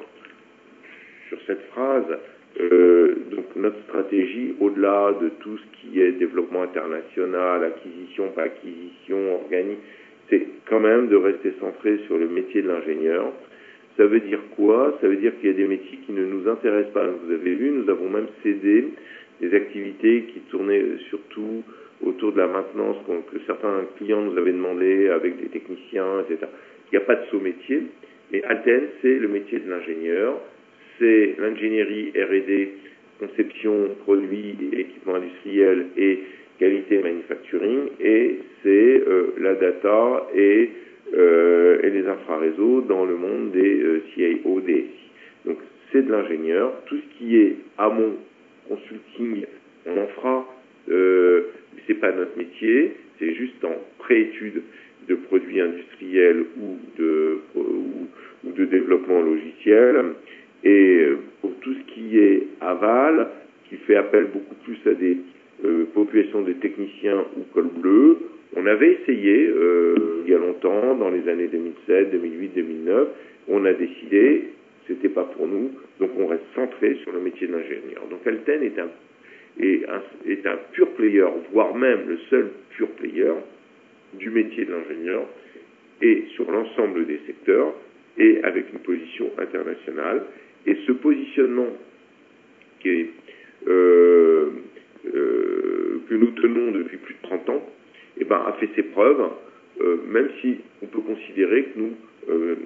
sur cette phrase, euh, donc notre stratégie, au-delà de tout ce qui est développement international, acquisition, pas acquisition, organique, c'est quand même de rester centré sur le métier de l'ingénieur. Ça veut dire quoi? Ça veut dire qu'il y a des métiers qui ne nous intéressent pas. Vous avez vu, nous avons même cédé des activités qui tournaient surtout autour de la maintenance que certains clients nous avaient demandé avec des techniciens, et cetera. Il n'y a pas de sous-métier, mais Alten, c'est le métier de l'ingénieur, c'est l'ingénierie R et D, conception, produits, équipements industriels et qualité manufacturing, et c'est euh, la data et, euh, et les infraréseaux dans le monde des euh, C I O, D S I. Donc c'est de l'ingénieur. Tout ce qui est amont, consulting, on en fera, euh, mais c'est pas notre métier, c'est juste en préétude de produits industriels ou de, ou, ou de développement logiciel. Et pour tout ce qui est aval, qui fait appel beaucoup plus à des euh, populations de techniciens ou col bleu, on avait essayé euh, il y a longtemps, dans les années deux mille sept, deux mille huit, deux mille neuf, on a décidé, c'était pas pour nous, donc on reste centré sur le métier d'ingénieur. Donc Alten est un, est un, est un pure player, voire même le seul pure player du métier de l'ingénieur, et sur l'ensemble des secteurs, et avec une position internationale. Et ce positionnement qui est, euh, euh, que nous tenons depuis plus de trente ans, eh ben, a fait ses preuves, euh, même si on peut considérer que nous, euh,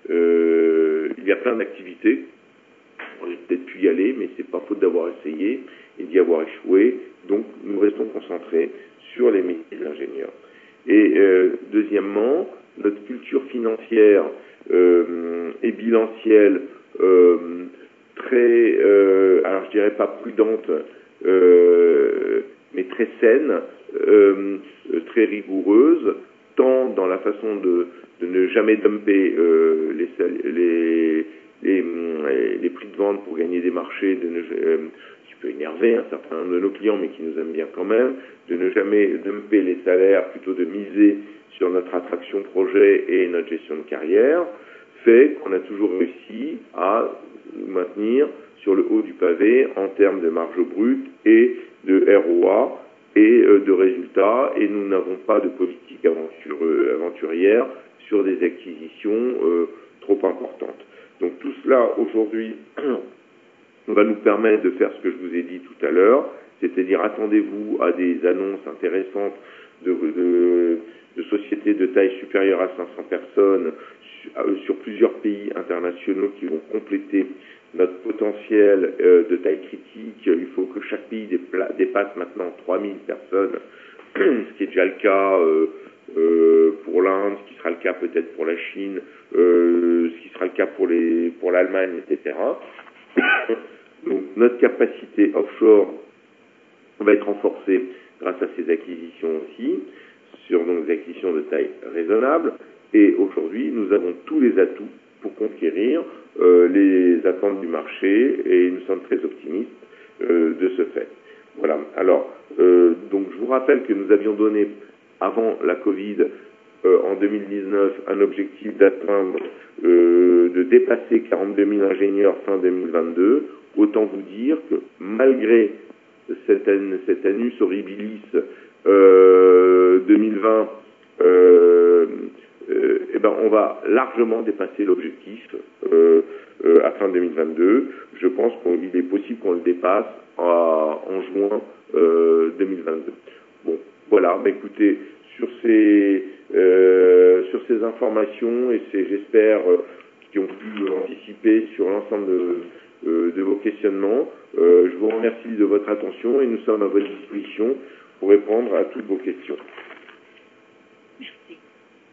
euh, il y a plein d'activités, on aurait peut-être pu y aller, mais c'est pas faute d'avoir essayé et d'y avoir échoué, donc nous restons concentrés sur les métiers de l'ingénieur. Et euh, deuxièmement, notre culture financière euh, et bilancielle euh, très, euh, alors je dirais pas prudente, euh, mais très saine, euh, très rigoureuse, tant dans la façon de, de ne jamais dumper euh, les, les, les, les prix de vente pour gagner des marchés, de ne, euh, qui peut énerver un certain nombre de nos clients, mais qui nous aiment bien quand même, de ne jamais dumper les salaires, plutôt de miser sur notre attraction projet et notre gestion de carrière, fait qu'on a toujours réussi à nous maintenir sur le haut du pavé en termes de marge brute et de R O A et de résultats, et nous n'avons pas de politique aventurière sur des acquisitions euh, trop importantes. Donc tout cela aujourd'hui va nous permettre de faire ce que je vous ai dit tout à l'heure, c'est-à-dire attendez-vous à des annonces intéressantes de, de, de sociétés de taille supérieure à cinq cents personnes sur, sur plusieurs pays internationaux qui vont compléter notre potentiel euh, de taille critique. Il faut que chaque pays dépasse maintenant trois mille personnes, ce qui est déjà le cas euh, euh, pour l'Inde, ce qui sera le cas peut-être pour la Chine, euh, ce qui sera le cas pour les pour l'Allemagne, et cetera. Donc notre capacité offshore va être renforcée grâce à ces acquisitions aussi, sur donc des acquisitions de taille raisonnable. Et aujourd'hui, nous avons tous les atouts pour conquérir euh, les attentes du marché, et nous sommes très optimistes euh, de ce fait. Voilà. Alors, euh, donc je vous rappelle que nous avions donné, avant la Covid, euh, en deux mille dix-neuf, un objectif d'atteindre, euh, de dépasser quarante-deux mille ingénieurs fin deux mille vingt-deux. Autant vous dire que malgré cet, cet annus horribilis euh, deux mille vingt, euh, euh, eh ben on va largement dépasser l'objectif euh, euh, à fin deux mille vingt-deux. Je pense qu'il est possible qu'on le dépasse à, en juin euh, deux mille vingt-deux. Bon, voilà. Bah, écoutez, sur ces euh, sur ces informations et ces, j'espère, euh, qui ont pu anticiper sur l'ensemble de Euh, de vos questionnements. Euh, je vous remercie de votre attention et nous sommes à votre disposition pour répondre à toutes vos questions. Merci.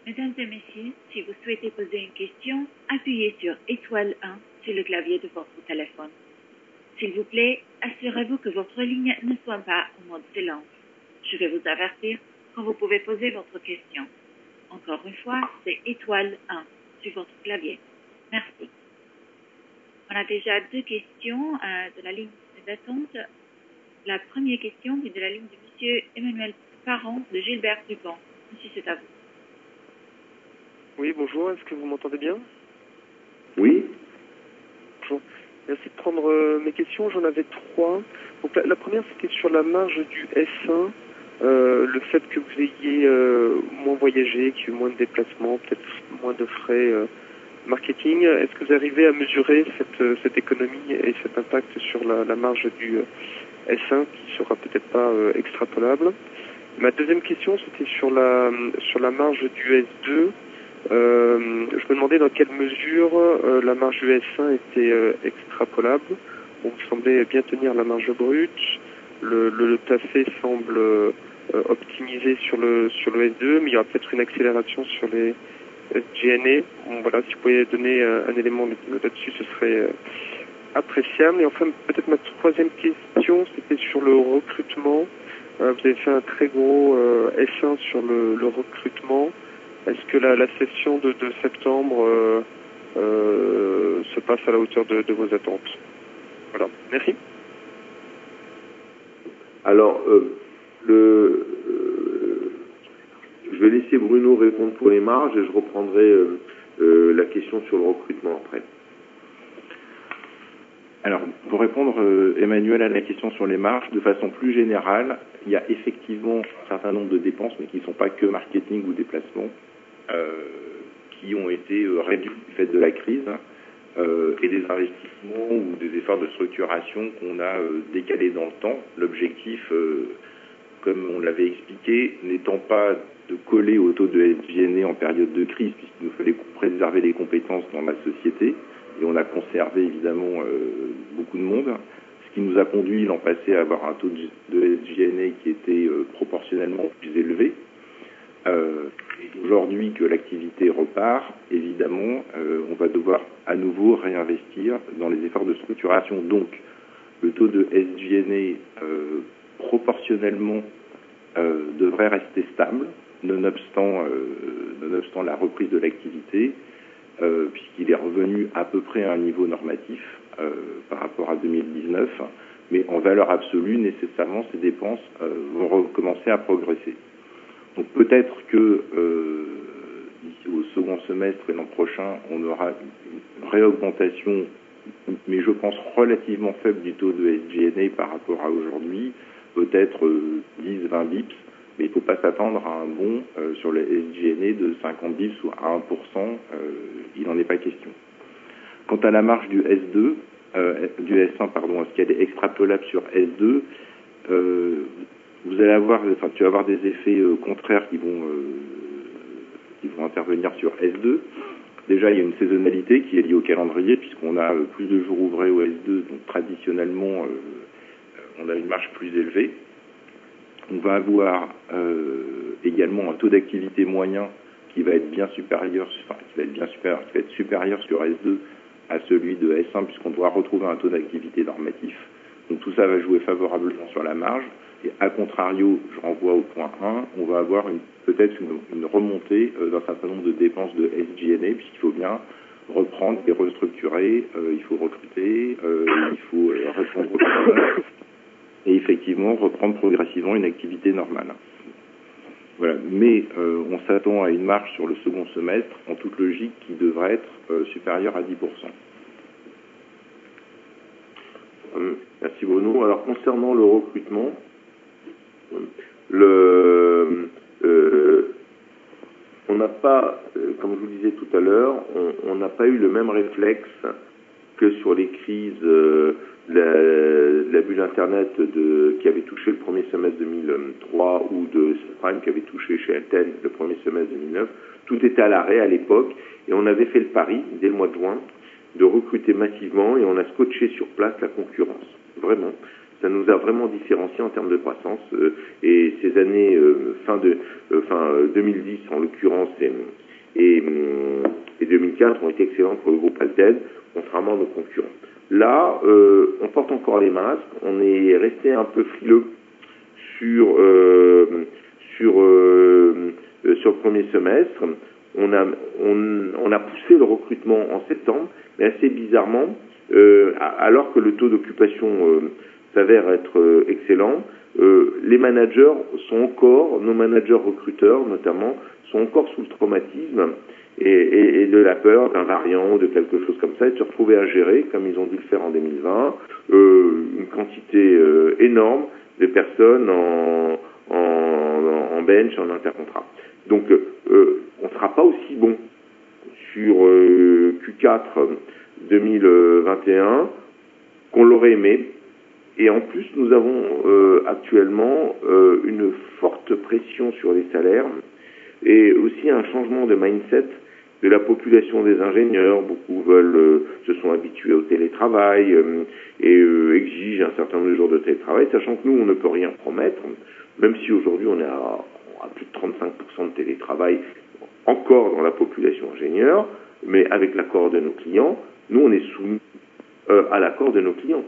Mesdames et messieurs, si vous souhaitez poser une question, appuyez sur étoile un sur le clavier de votre téléphone. S'il vous plaît, assurez-vous que votre ligne ne soit pas en mode silence. Je vais vous avertir quand vous pouvez poser votre question. Encore une fois, c'est étoile un sur votre clavier. Merci. On a déjà deux questions euh, de la ligne d'attente. La première question est de la ligne de Monsieur Emmanuel Parent de Gilbert Dupont. Monsieur, c'est à vous. Oui, bonjour, est-ce que vous m'entendez bien? Oui. Bonjour. Merci de prendre euh, mes questions, j'en avais trois. Donc la, la première, c'était sur la marge du S un, euh, le fait que vous ayez euh, moins voyagé, qu'il y ait eu moins de déplacements, peut-être moins de frais euh, marketing. Est-ce que vous arrivez à mesurer cette, euh, cette économie et cet impact sur la, la marge du euh, S un qui sera peut-être pas euh, extrapolable? Ma deuxième question, c'était sur la, sur la marge du S deux. Euh, je me demandais dans quelle mesure euh, la marge du S un était euh, extrapolable. On semblait bien tenir la marge brute. Le, le, le T A C semble euh, optimisé sur le sur le S deux, mais il y aura peut-être une accélération sur les S G N A. Bon, voilà, si vous pouvez donner euh, un élément là-dessus, ce serait euh, appréciable. Et enfin, peut-être ma troisième question, c'était sur le recrutement. Euh, vous avez fait un très gros euh, S un sur le, le recrutement. Est-ce que la, la session de, de septembre euh, euh, se passe à la hauteur de, de vos attentes? Voilà, merci. Alors, euh, le, euh, je vais laisser Bruno répondre pour les marges et je reprendrai euh, euh, la question sur le recrutement après. Alors, pour répondre, euh, Emmanuel, à la question sur les marges, de façon plus générale, il y a effectivement un certain nombre de dépenses, mais qui ne sont pas que marketing ou déplacement, euh, qui ont été euh, réduits du fait de la crise, euh, et des investissements ou des efforts de structuration qu'on a euh, décalés dans le temps. L'objectif, euh, comme on l'avait expliqué, n'étant pas de coller au taux de S G N A en période de crise, puisqu'il nous fallait préserver les compétences dans la société, et on a conservé évidemment euh, beaucoup de monde, ce qui nous a conduit l'an passé à avoir un taux de S G N A qui était euh, proportionnellement plus élevé. Euh, et aujourd'hui que l'activité repart, évidemment, euh, on va devoir à nouveau réinvestir dans les efforts de structuration. Donc, le taux de S G N A euh, proportionnellement euh, devrait rester stable, nonobstant, euh, nonobstant la reprise de l'activité, euh, puisqu'il est revenu à peu près à un niveau normatif euh, par rapport à deux mille dix-neuf, mais en valeur absolue, nécessairement, ces dépenses euh, vont recommencer à progresser. Donc peut-être que euh, d'ici au second semestre et l'an prochain, on aura une réaugmentation, mais je pense relativement faible du taux de S G N A par rapport à aujourd'hui, peut-être euh, dix à vingt bips, mais il ne faut pas s'attendre à un bond euh, sur le S G N A de cinquante bips ou à un pour cent, euh, il n'en est pas question. Quant à la marge du S deux, euh, du S un, pardon, est-ce qu'elle est extrapolable sur S deux, euh, vous allez avoir, enfin, tu vas avoir des effets euh, contraires qui vont, euh, qui vont intervenir sur S deux. Déjà, il y a une saisonnalité qui est liée au calendrier, puisqu'on a euh, plus de jours ouvrés au S deux, donc traditionnellement, euh, on a une marge plus élevée. On va avoir euh, également un taux d'activité moyen qui va être bien supérieur, enfin, qui va être bien supérieur, qui va être supérieur sur S deux à celui de S un, puisqu'on doit retrouver un taux d'activité normatif. Donc tout ça va jouer favorablement sur la marge. Et à contrario, je renvoie au point un, on va avoir une, peut-être une, une remontée euh, d'un certain nombre de dépenses de S G N A, puisqu'il faut bien reprendre et restructurer, euh, il faut recruter, euh, il faut euh, répondre aux besoins, et effectivement reprendre progressivement une activité normale. Voilà. Mais euh, on s'attend à une marge sur le second semestre, en toute logique, qui devrait être euh, supérieure à dix pour cent. Merci Bruno. Alors concernant le recrutement, le, euh, on n'a pas, comme je vous disais tout à l'heure, on n'a pas eu le même réflexe que sur les crises, euh, la, la bulle Internet de, qui avait touché le premier semestre deux mille trois ou de subprime qui avait touché chez Alten le premier semestre deux mille neuf. Tout était à l'arrêt à l'époque et on avait fait le pari dès le mois de juin de recruter massivement et on a scotché sur place la concurrence. Vraiment. ça nous a vraiment différencié en termes de croissance. Euh, et ces années euh, fin de euh, fin deux mille dix en l'occurrence et, et, et deux mille quatre ont été excellentes pour le groupe Alten, contrairement à nos concurrents. Là, euh, on porte encore les masques, on est resté un peu frileux sur euh, sur euh, sur le premier semestre. On a on, on a poussé le recrutement en septembre, mais assez bizarrement, euh, alors que le taux d'occupation euh, s'avère être euh, excellent, euh, les managers sont encore, nos managers recruteurs notamment, sont encore sous le traumatisme et, et, et de la peur d'un variant ou de quelque chose comme ça, et de se retrouver à gérer, comme ils ont dû le faire en deux mille vingt, euh, une quantité euh, énorme de personnes en, en, en bench, en intercontrat. Donc, euh, on ne sera pas aussi bon sur euh, Q quatre deux mille vingt et un qu'on l'aurait aimé. Et en plus, nous avons euh, actuellement euh, une forte pression sur les salaires et aussi un changement de mindset de la population des ingénieurs. Beaucoup veulent, euh, se sont habitués au télétravail euh, et euh, exigent un certain nombre de jours de télétravail, sachant que nous, on ne peut rien promettre, même si aujourd'hui on est à, à plus de trente-cinq pour cent de télétravail encore dans la population ingénieure, mais avec l'accord de nos clients, nous, on est soumis euh, à l'accord de nos clients.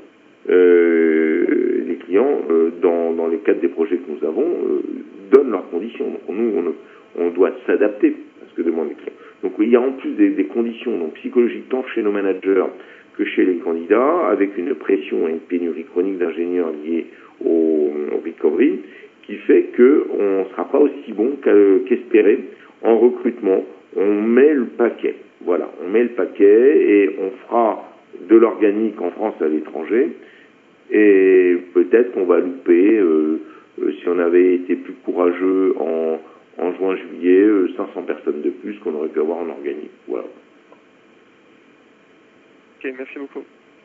Euh, les clients, euh, dans, dans les cadres des projets que nous avons, euh, donnent leurs conditions. Donc nous, on, on doit s'adapter à ce que demandent les clients. Donc il y a en plus des, des conditions donc, psychologiques tant chez nos managers que chez les candidats, avec une pression et une pénurie chronique d'ingénieurs liés au, au recovery, qui fait qu'on ne sera pas aussi bon qu'espéré en recrutement. On met le paquet. Voilà, on met le paquet et on fera de l'organique en France à l'étranger. Et peut-être qu'on va louper, euh, euh, si on avait été plus courageux en, en juin-juillet, euh, cinq cents personnes de plus qu'on aurait pu avoir en organique. Voilà. Ok, merci beaucoup.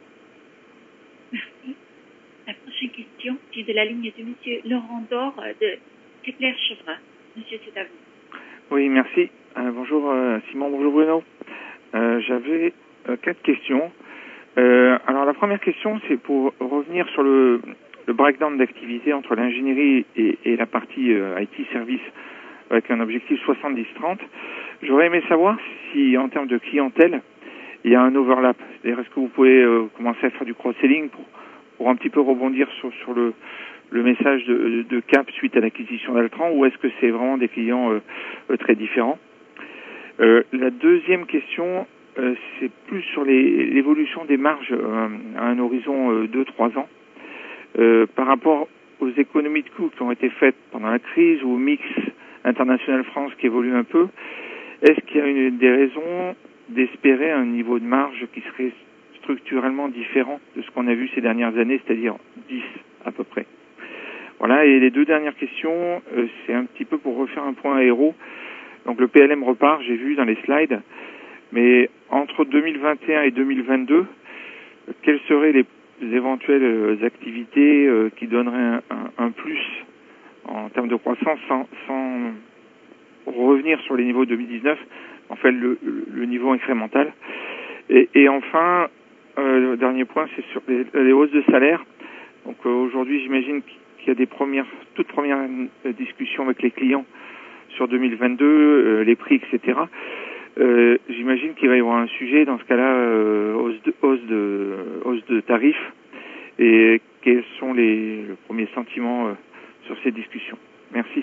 Merci. La prochaine question est de la ligne de Monsieur Laurent Dor de Kepler-Chevreux. Monsieur, c'est à vous. Oui, merci. Euh, bonjour euh, Simon, bonjour Bruno. Euh, J'avais euh, quatre questions. Euh, alors la première question, c'est pour revenir sur le, le breakdown d'activité entre l'ingénierie et, et la partie euh, I T service avec un objectif soixante-dix trente. J'aurais aimé savoir si en termes de clientèle, il y a un overlap. C'est-à-dire, est-ce que vous pouvez euh, commencer à faire du cross-selling pour, pour un petit peu rebondir sur, sur le, le message de, de Cap suite à l'acquisition d'Altran, ou est-ce que c'est vraiment des clients euh, euh, très différents? euh, La deuxième question, Euh, c'est plus sur l'évolution des marges euh, à un horizon euh, deux trois ans euh, par rapport aux économies de coûts qui ont été faites pendant la crise ou au mix international France qui évolue un peu. Est-ce qu'il y a une, des raisons d'espérer un niveau de marge qui serait structurellement différent de ce qu'on a vu ces dernières années, c'est-à-dire dix à peu près? Voilà, et les deux dernières questions, euh, c'est un petit peu pour refaire un point aéro. Donc le P L M repart, j'ai vu dans les slides. Mais entre deux mille vingt et un et deux mille vingt-deux, quelles seraient les éventuelles activités euh, qui donneraient un, un, un plus en termes de croissance sans, sans revenir sur les niveaux de deux mille dix-neuf, en fait le, le niveau incrémental. Et, et enfin, euh, le dernier point, c'est sur les, les hausses de salaire. Donc euh, aujourd'hui, j'imagine qu'il y a des premières, toutes premières euh, discussions avec les clients sur deux mille vingt-deux, euh, les prix, et cetera. Euh, j'imagine qu'il va y avoir un sujet dans ce cas-là, euh, hausse de hausse de hausse de tarifs. Et quels sont les, les premiers sentiments euh, sur ces discussions? Merci.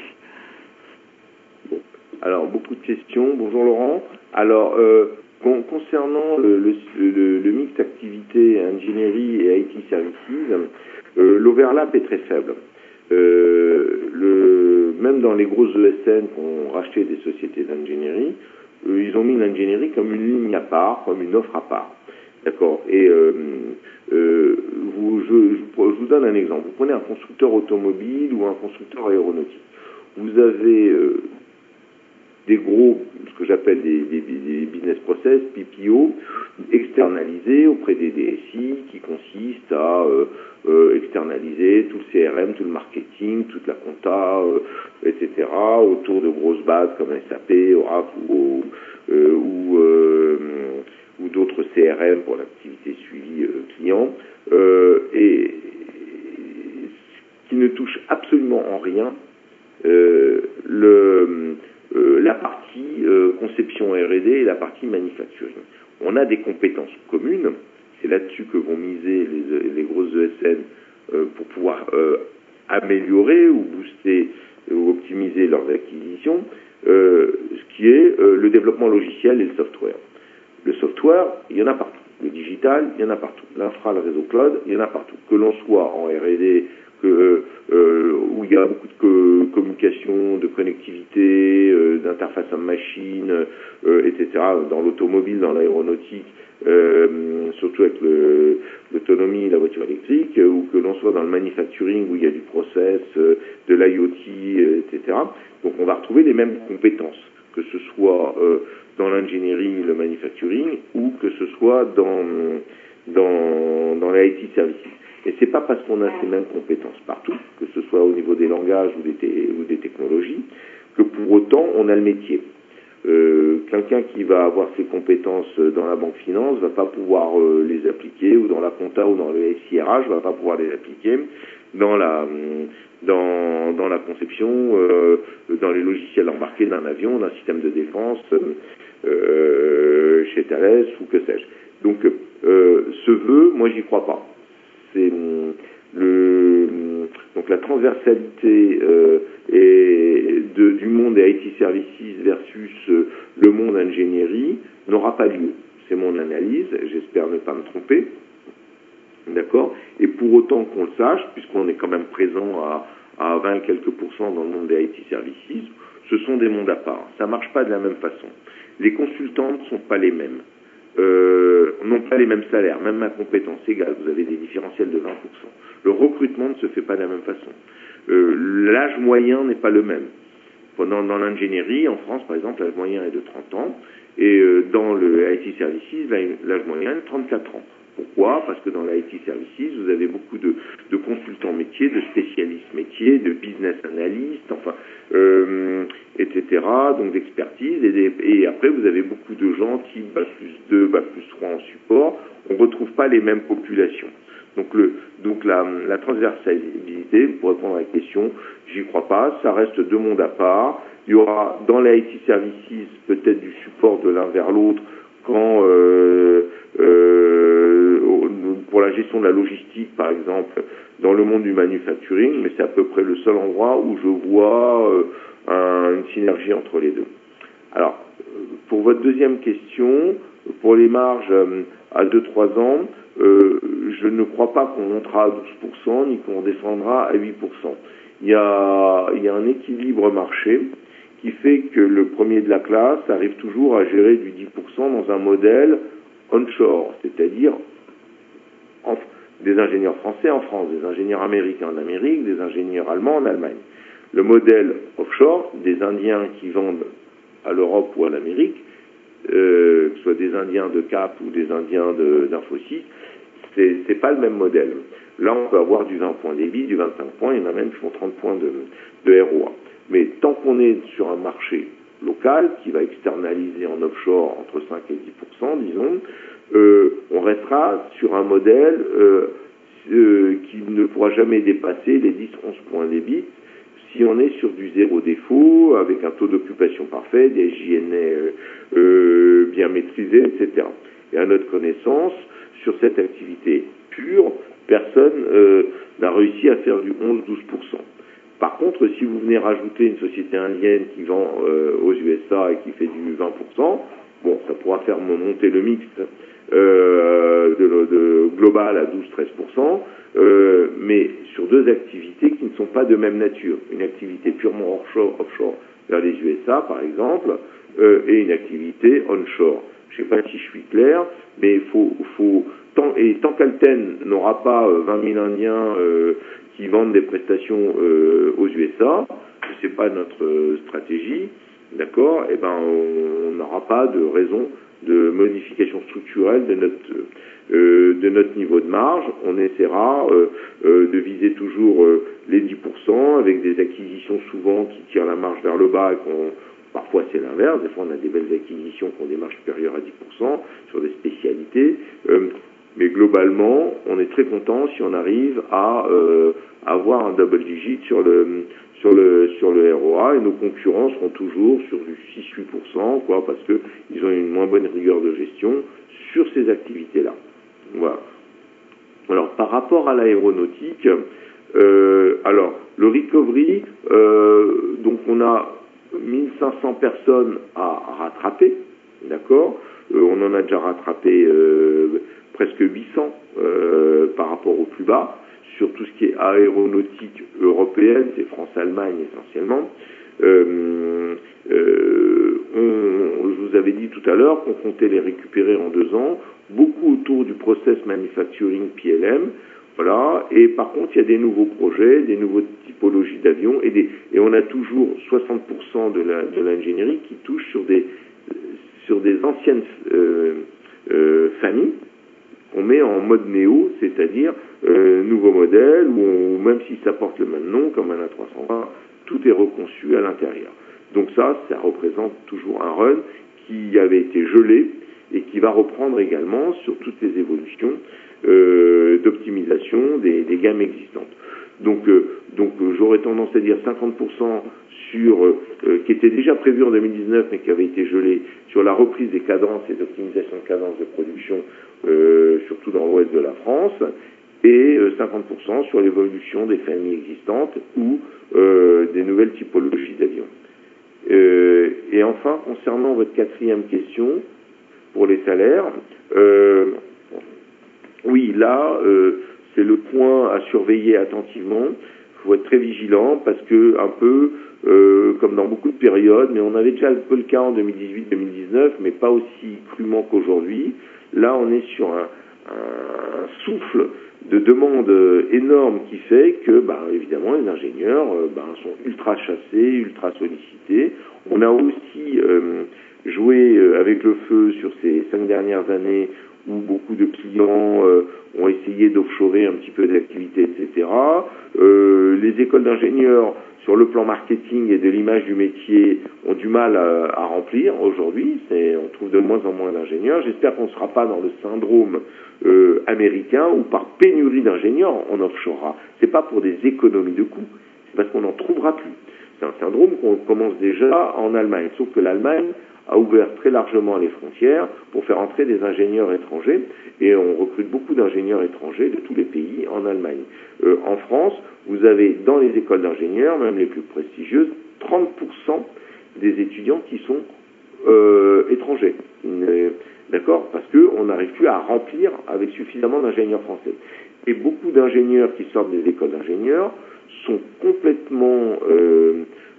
Bon. Alors beaucoup de questions. Bonjour Laurent. Alors euh, con, concernant le, le, le, le mix activité ingénierie et I T services, euh, l'overlap est très faible. Euh, le, même dans les grosses E S N qui ont racheté des sociétés d'ingénierie, euh, ils ont mis l'ingénierie comme une ligne à part, comme une offre à part. D'accord. Et euh, euh, vous, je, je, je vous donne un exemple. Vous prenez un constructeur automobile ou un constructeur aéronautique. Vous avez euh, des gros, ce que j'appelle des, des, des business process, P P O, externalisés auprès des D S I, qui consistent à euh, euh, externaliser tout le C R M, tout le marketing, toute la compta, euh, et cetera, autour de grosses bases comme S A P, Oracle ou, euh, ou, euh, ou d'autres C R M pour l'activité suivi euh, client. Euh, et qui ne touche absolument en rien euh, le, euh, la partie euh, conception R et D et la partie manufacturing. On a des compétences communes, c'est là-dessus que vont miser les, les grosses E S N euh, pour pouvoir euh, améliorer ou booster ou optimiser leurs acquisitions, euh, ce qui est euh, le développement logiciel et le software. Le software, il y en a partout. Le digital, il y en a partout. L'infra, le réseau cloud, il y en a partout. Que l'on soit en R et D, que, euh, où il y a beaucoup de co communication, de connectivité, euh, d'interface à machine, euh, et cetera, dans l'automobile, dans l'aéronautique, euh, surtout avec l'autonomie, la voiture électrique, euh, ou que l'on soit dans le manufacturing, où il y a du process, euh, de l'IoT, euh, et cetera. Donc on va retrouver les mêmes compétences, que ce soit euh, dans l'ingénierie, le manufacturing, ou que ce soit dans, dans, dans les I T services. Et c'est pas parce qu'on a ces mêmes compétences partout, que ce soit au niveau des langages ou des, ou des technologies, que pour autant on a le métier. Euh, quelqu'un qui va avoir ses compétences dans la banque finance va pas pouvoir euh, les appliquer, ou dans la compta ou dans le S I R H va pas pouvoir les appliquer dans la dans dans la conception, euh, dans les logiciels embarqués d'un avion, d'un système de défense, euh, chez Thales ou que sais-je. Donc euh, ce vœu, moi j'y crois pas. C'est le donc la transversalité euh, et de, du monde des I T services versus euh, le monde ingénierie n'aura pas lieu. C'est mon analyse, j'espère ne pas me tromper. D'accord. Et pour autant qu'on le sache, puisqu'on est quand même présent à, à vingt quelques pourcents dans le monde des I T services, ce sont des mondes à part. Ça marche pas de la même façon. Les consultants ne sont pas les mêmes. Euh, n'ont pas les mêmes salaires, même à compétence égale, vous avez des différentiels de vingt pour cent. Le recrutement ne se fait pas de la même façon. Euh, l'âge moyen n'est pas le même. Pendant, dans l'ingénierie, en France, par exemple, l'âge moyen est de trente ans, et euh, dans le I T services, l'âge moyen est de trente-quatre ans. Pourquoi? Parce que dans l'I T services, vous avez beaucoup de, de consultants métiers, de spécialistes métiers, de business analystes, enfin, euh, et cetera, donc d'expertise, et, des, et après vous avez beaucoup de gens type bac plus deux, bac plus trois en support. On ne retrouve pas les mêmes populations. Donc, le, donc la, la transversalité, pour répondre à la question, j'y crois pas, ça reste deux mondes à part. Il y aura dans les I T services peut-être du support de l'un vers l'autre quand euh, euh, pour la gestion de la logistique, par exemple, dans le monde du manufacturing, mais c'est à peu près le seul endroit où je vois euh, un, une synergie entre les deux. Alors, pour votre deuxième question, pour les marges euh, à deux trois ans, euh, je ne crois pas qu'on montera à douze pour cent ni qu'on descendra à huit pour cent. Il y a, il y a un équilibre marché qui fait que le premier de la classe arrive toujours à gérer du dix pour cent dans un modèle onshore, c'est-à-dire en, des ingénieurs français en France, des ingénieurs américains en Amérique, des ingénieurs allemands en Allemagne. Le modèle offshore, des Indiens qui vendent à l'Europe ou à l'Amérique, euh, que ce soit des Indiens de Cap ou des Indiens d'Infosys, c'est, c'est pas le même modèle. Là, on peut avoir du vingt points débit, du vingt-cinq points, il y en a même qui font trente points de, de R O A. Mais tant qu'on est sur un marché local qui va externaliser en offshore entre cinq et dix pour cent, disons, euh, on restera sur un modèle euh, euh, qui ne pourra jamais dépasser les dix à onze points débit si on est sur du zéro défaut, avec un taux d'occupation parfait, des J N A euh, euh, bien maîtrisés, et cetera. Et à notre connaissance, sur cette activité pure, personne euh, n'a réussi à faire du onze à douze pour cent. Par contre, si vous venez rajouter une société indienne qui vend euh, aux U S A et qui fait du vingt pour cent, bon, ça pourra faire monter le mix euh, de, de global à douze à treize pour cent, euh, mais sur deux activités qui ne sont pas de même nature. Une activité purement offshore, offshore vers les U S A, par exemple, euh, et une activité onshore. Je ne sais pas si je suis clair, mais il faut, faut tant, et tant qu'Alten n'aura pas euh, vingt mille Indiens euh, qui vendent des prestations euh, aux U S A, ce n'est pas notre euh, stratégie, d'accord, eh ben on n'aura pas de raison de modification structurelle de notre euh, de notre niveau de marge. On essaiera euh, euh, de viser toujours euh, les dix pour cent avec des acquisitions souvent qui tirent la marge vers le bas et qu'on parfois c'est l'inverse, des fois on a des belles acquisitions qui ont des marges supérieures à dix pour cent sur des spécialités. Euh, Mais globalement, on est très content si on arrive à, euh, avoir un double digit sur le sur le sur le R O A, et nos concurrents seront toujours sur du six à huit pour cent, quoi, parce que ils ont une moins bonne rigueur de gestion sur ces activités-là. Voilà. Alors par rapport à l'aéronautique, euh, alors le recovery, euh, donc on a mille cinq cents personnes à rattraper, d'accord. Euh, on en a déjà rattrapé euh, presque huit cents euh, par rapport au plus bas. Sur tout ce qui est aéronautique européenne, c'est France-Allemagne essentiellement. Euh, euh, on, je vous avais dit tout à l'heure qu'on comptait les récupérer en deux ans, beaucoup autour du process manufacturing P L M. Voilà. Et par contre, il y a des nouveaux projets, des nouvelles typologies d'avions, et, des, et on a toujours soixante pour cent de la, de l'ingénierie qui touche sur des, sur des anciennes euh, euh, familles. On met en mode néo, c'est-à-dire euh, nouveau modèle, où on, même si ça porte le même nom, comme un A trois cent vingt, tout est reconçu à l'intérieur. Donc ça, ça représente toujours un run qui avait été gelé et qui va reprendre également sur toutes les évolutions euh, d'optimisation des, des gammes existantes. Donc, euh, donc euh, j'aurais tendance à dire cinquante pour cent sur, euh, qui était déjà prévu en deux mille dix-neuf mais qui avait été gelé, sur la reprise des cadences et d'optimisation de cadences de production, euh, surtout dans l'ouest de la France, et euh, cinquante pour cent sur l'évolution des familles existantes ou euh, des nouvelles typologies d'avions. Euh, et enfin, concernant votre quatrième question, pour les salaires, euh, oui, là, euh, c'est le point à surveiller attentivement. Il faut être très vigilant parce que, un peu, euh, comme dans beaucoup de périodes, mais on avait déjà un peu le cas en deux mille dix-huit deux mille dix-neuf, mais pas aussi crûment qu'aujourd'hui. Là, on est sur un, un souffle de demande énorme qui fait que, bah, évidemment, les ingénieurs euh, bah, sont ultra chassés, ultra sollicités. On a aussi euh, joué avec le feu sur ces cinq dernières années où beaucoup de clients euh, ont essayé d'offshorer un petit peu d'activité, et cetera. Euh, les écoles d'ingénieurs, sur le plan marketing et de l'image du métier, ont du mal à, à remplir aujourd'hui. C'est, on trouve de moins en moins d'ingénieurs. J'espère qu'on ne sera pas dans le syndrome euh, américain où par pénurie d'ingénieurs, on offshorera. C'est pas pour des économies de coûts, c'est parce qu'on n'en trouvera plus. C'est un syndrome qu'on commence déjà en Allemagne, sauf que l'Allemagne a ouvert très largement les frontières pour faire entrer des ingénieurs étrangers, et on recrute beaucoup d'ingénieurs étrangers de tous les pays en Allemagne. Euh, en France, vous avez dans les écoles d'ingénieurs, même les plus prestigieuses, trente pour cent des étudiants qui sont euh, étrangers. Euh, D'accord ? Parce qu'on n'arrive plus à remplir avec suffisamment d'ingénieurs français. Et beaucoup d'ingénieurs qui sortent des écoles d'ingénieurs sont complètement euh,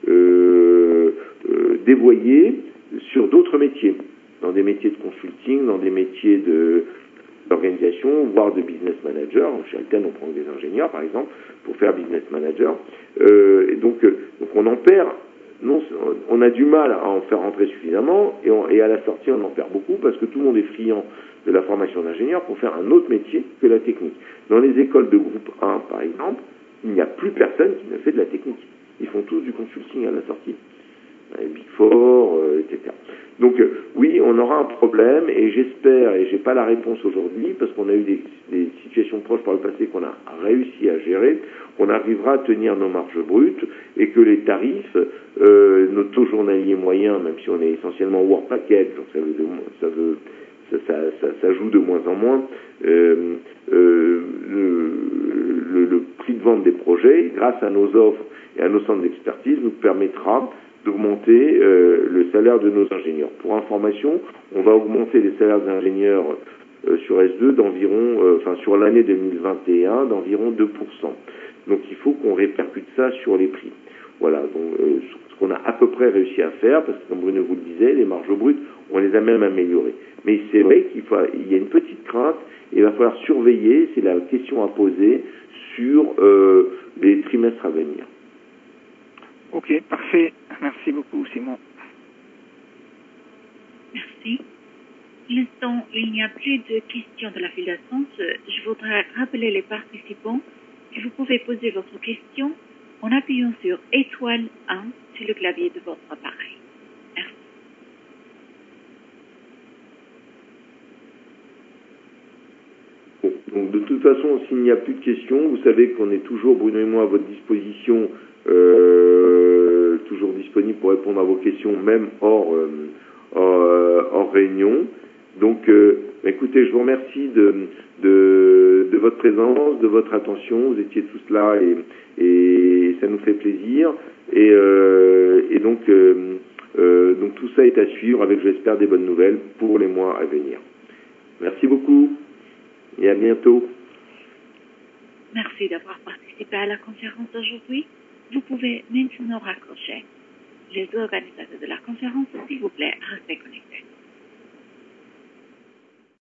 euh, euh, dévoyés sur d'autres métiers, dans des métiers de consulting, dans des métiers de d'organisation, voire de business manager. Chez Alten, on prend des ingénieurs, par exemple, pour faire business manager. Euh, et donc, euh, donc, on en perd. Non, on a du mal à en faire rentrer suffisamment, et, on, et à la sortie, on en perd beaucoup, parce que tout le monde est friand de la formation d'ingénieur pour faire un autre métier que la technique. Dans les écoles de groupe un, par exemple, il n'y a plus personne qui ne fait de la technique. Ils font tous du consulting à la sortie. Les Big Four, euh, et cetera. Donc euh, oui, on aura un problème, et j'espère, et j'ai pas la réponse aujourd'hui, parce qu'on a eu des, des situations proches par le passé qu'on a réussi à gérer, qu'on arrivera à tenir nos marges brutes, et que les tarifs, euh, nos taux journaliers moyens, même si on est essentiellement work package, donc ça veut, ça veut ça, ça, ça, ça joue de moins en moins, euh, euh, le, le, le prix de vente des projets, grâce à nos offres et à nos centres d'expertise, nous permettra d'augmenter euh, le salaire de nos ingénieurs. Pour information, on va augmenter les salaires d'ingénieurs euh, sur S deux d'environ, euh, enfin sur l'année deux mille vingt et un, d'environ deux pour cent. Donc il faut qu'on répercute ça sur les prix. Voilà, donc euh, ce qu'on a à peu près réussi à faire, parce que comme Bruno vous le disait, les marges brutes, on les a même améliorées. Mais c'est vrai qu'il faut, il y a une petite crainte, et il va falloir surveiller, c'est la question à poser sur euh, les trimestres à venir. Ok, parfait. Merci beaucoup, Simon. Merci. Pour l'instant, il n'y a plus de questions de la file d'attente. Je voudrais rappeler les participants que vous pouvez poser votre question en appuyant sur étoile un sur le clavier de votre appareil. Merci. Bon. Donc de toute façon, s'il n'y a plus de questions, vous savez qu'on est toujours, Bruno et moi, à votre disposition, euh, toujours disponible pour répondre à vos questions, même hors, euh, hors, hors réunion. Donc, euh, écoutez, je vous remercie de, de, de votre présence, de votre attention. Vous étiez tous là et, et ça nous fait plaisir. Et, euh, et donc, euh, euh, donc tout ça est à suivre avec, j'espère, des bonnes nouvelles pour les mois à venir. Merci beaucoup et à bientôt. Merci d'avoir participé à la conférence d'aujourd'hui. Vous pouvez maintenant raccrocher. Les organisateurs de la conférence, s'il vous plaît, restez connectés.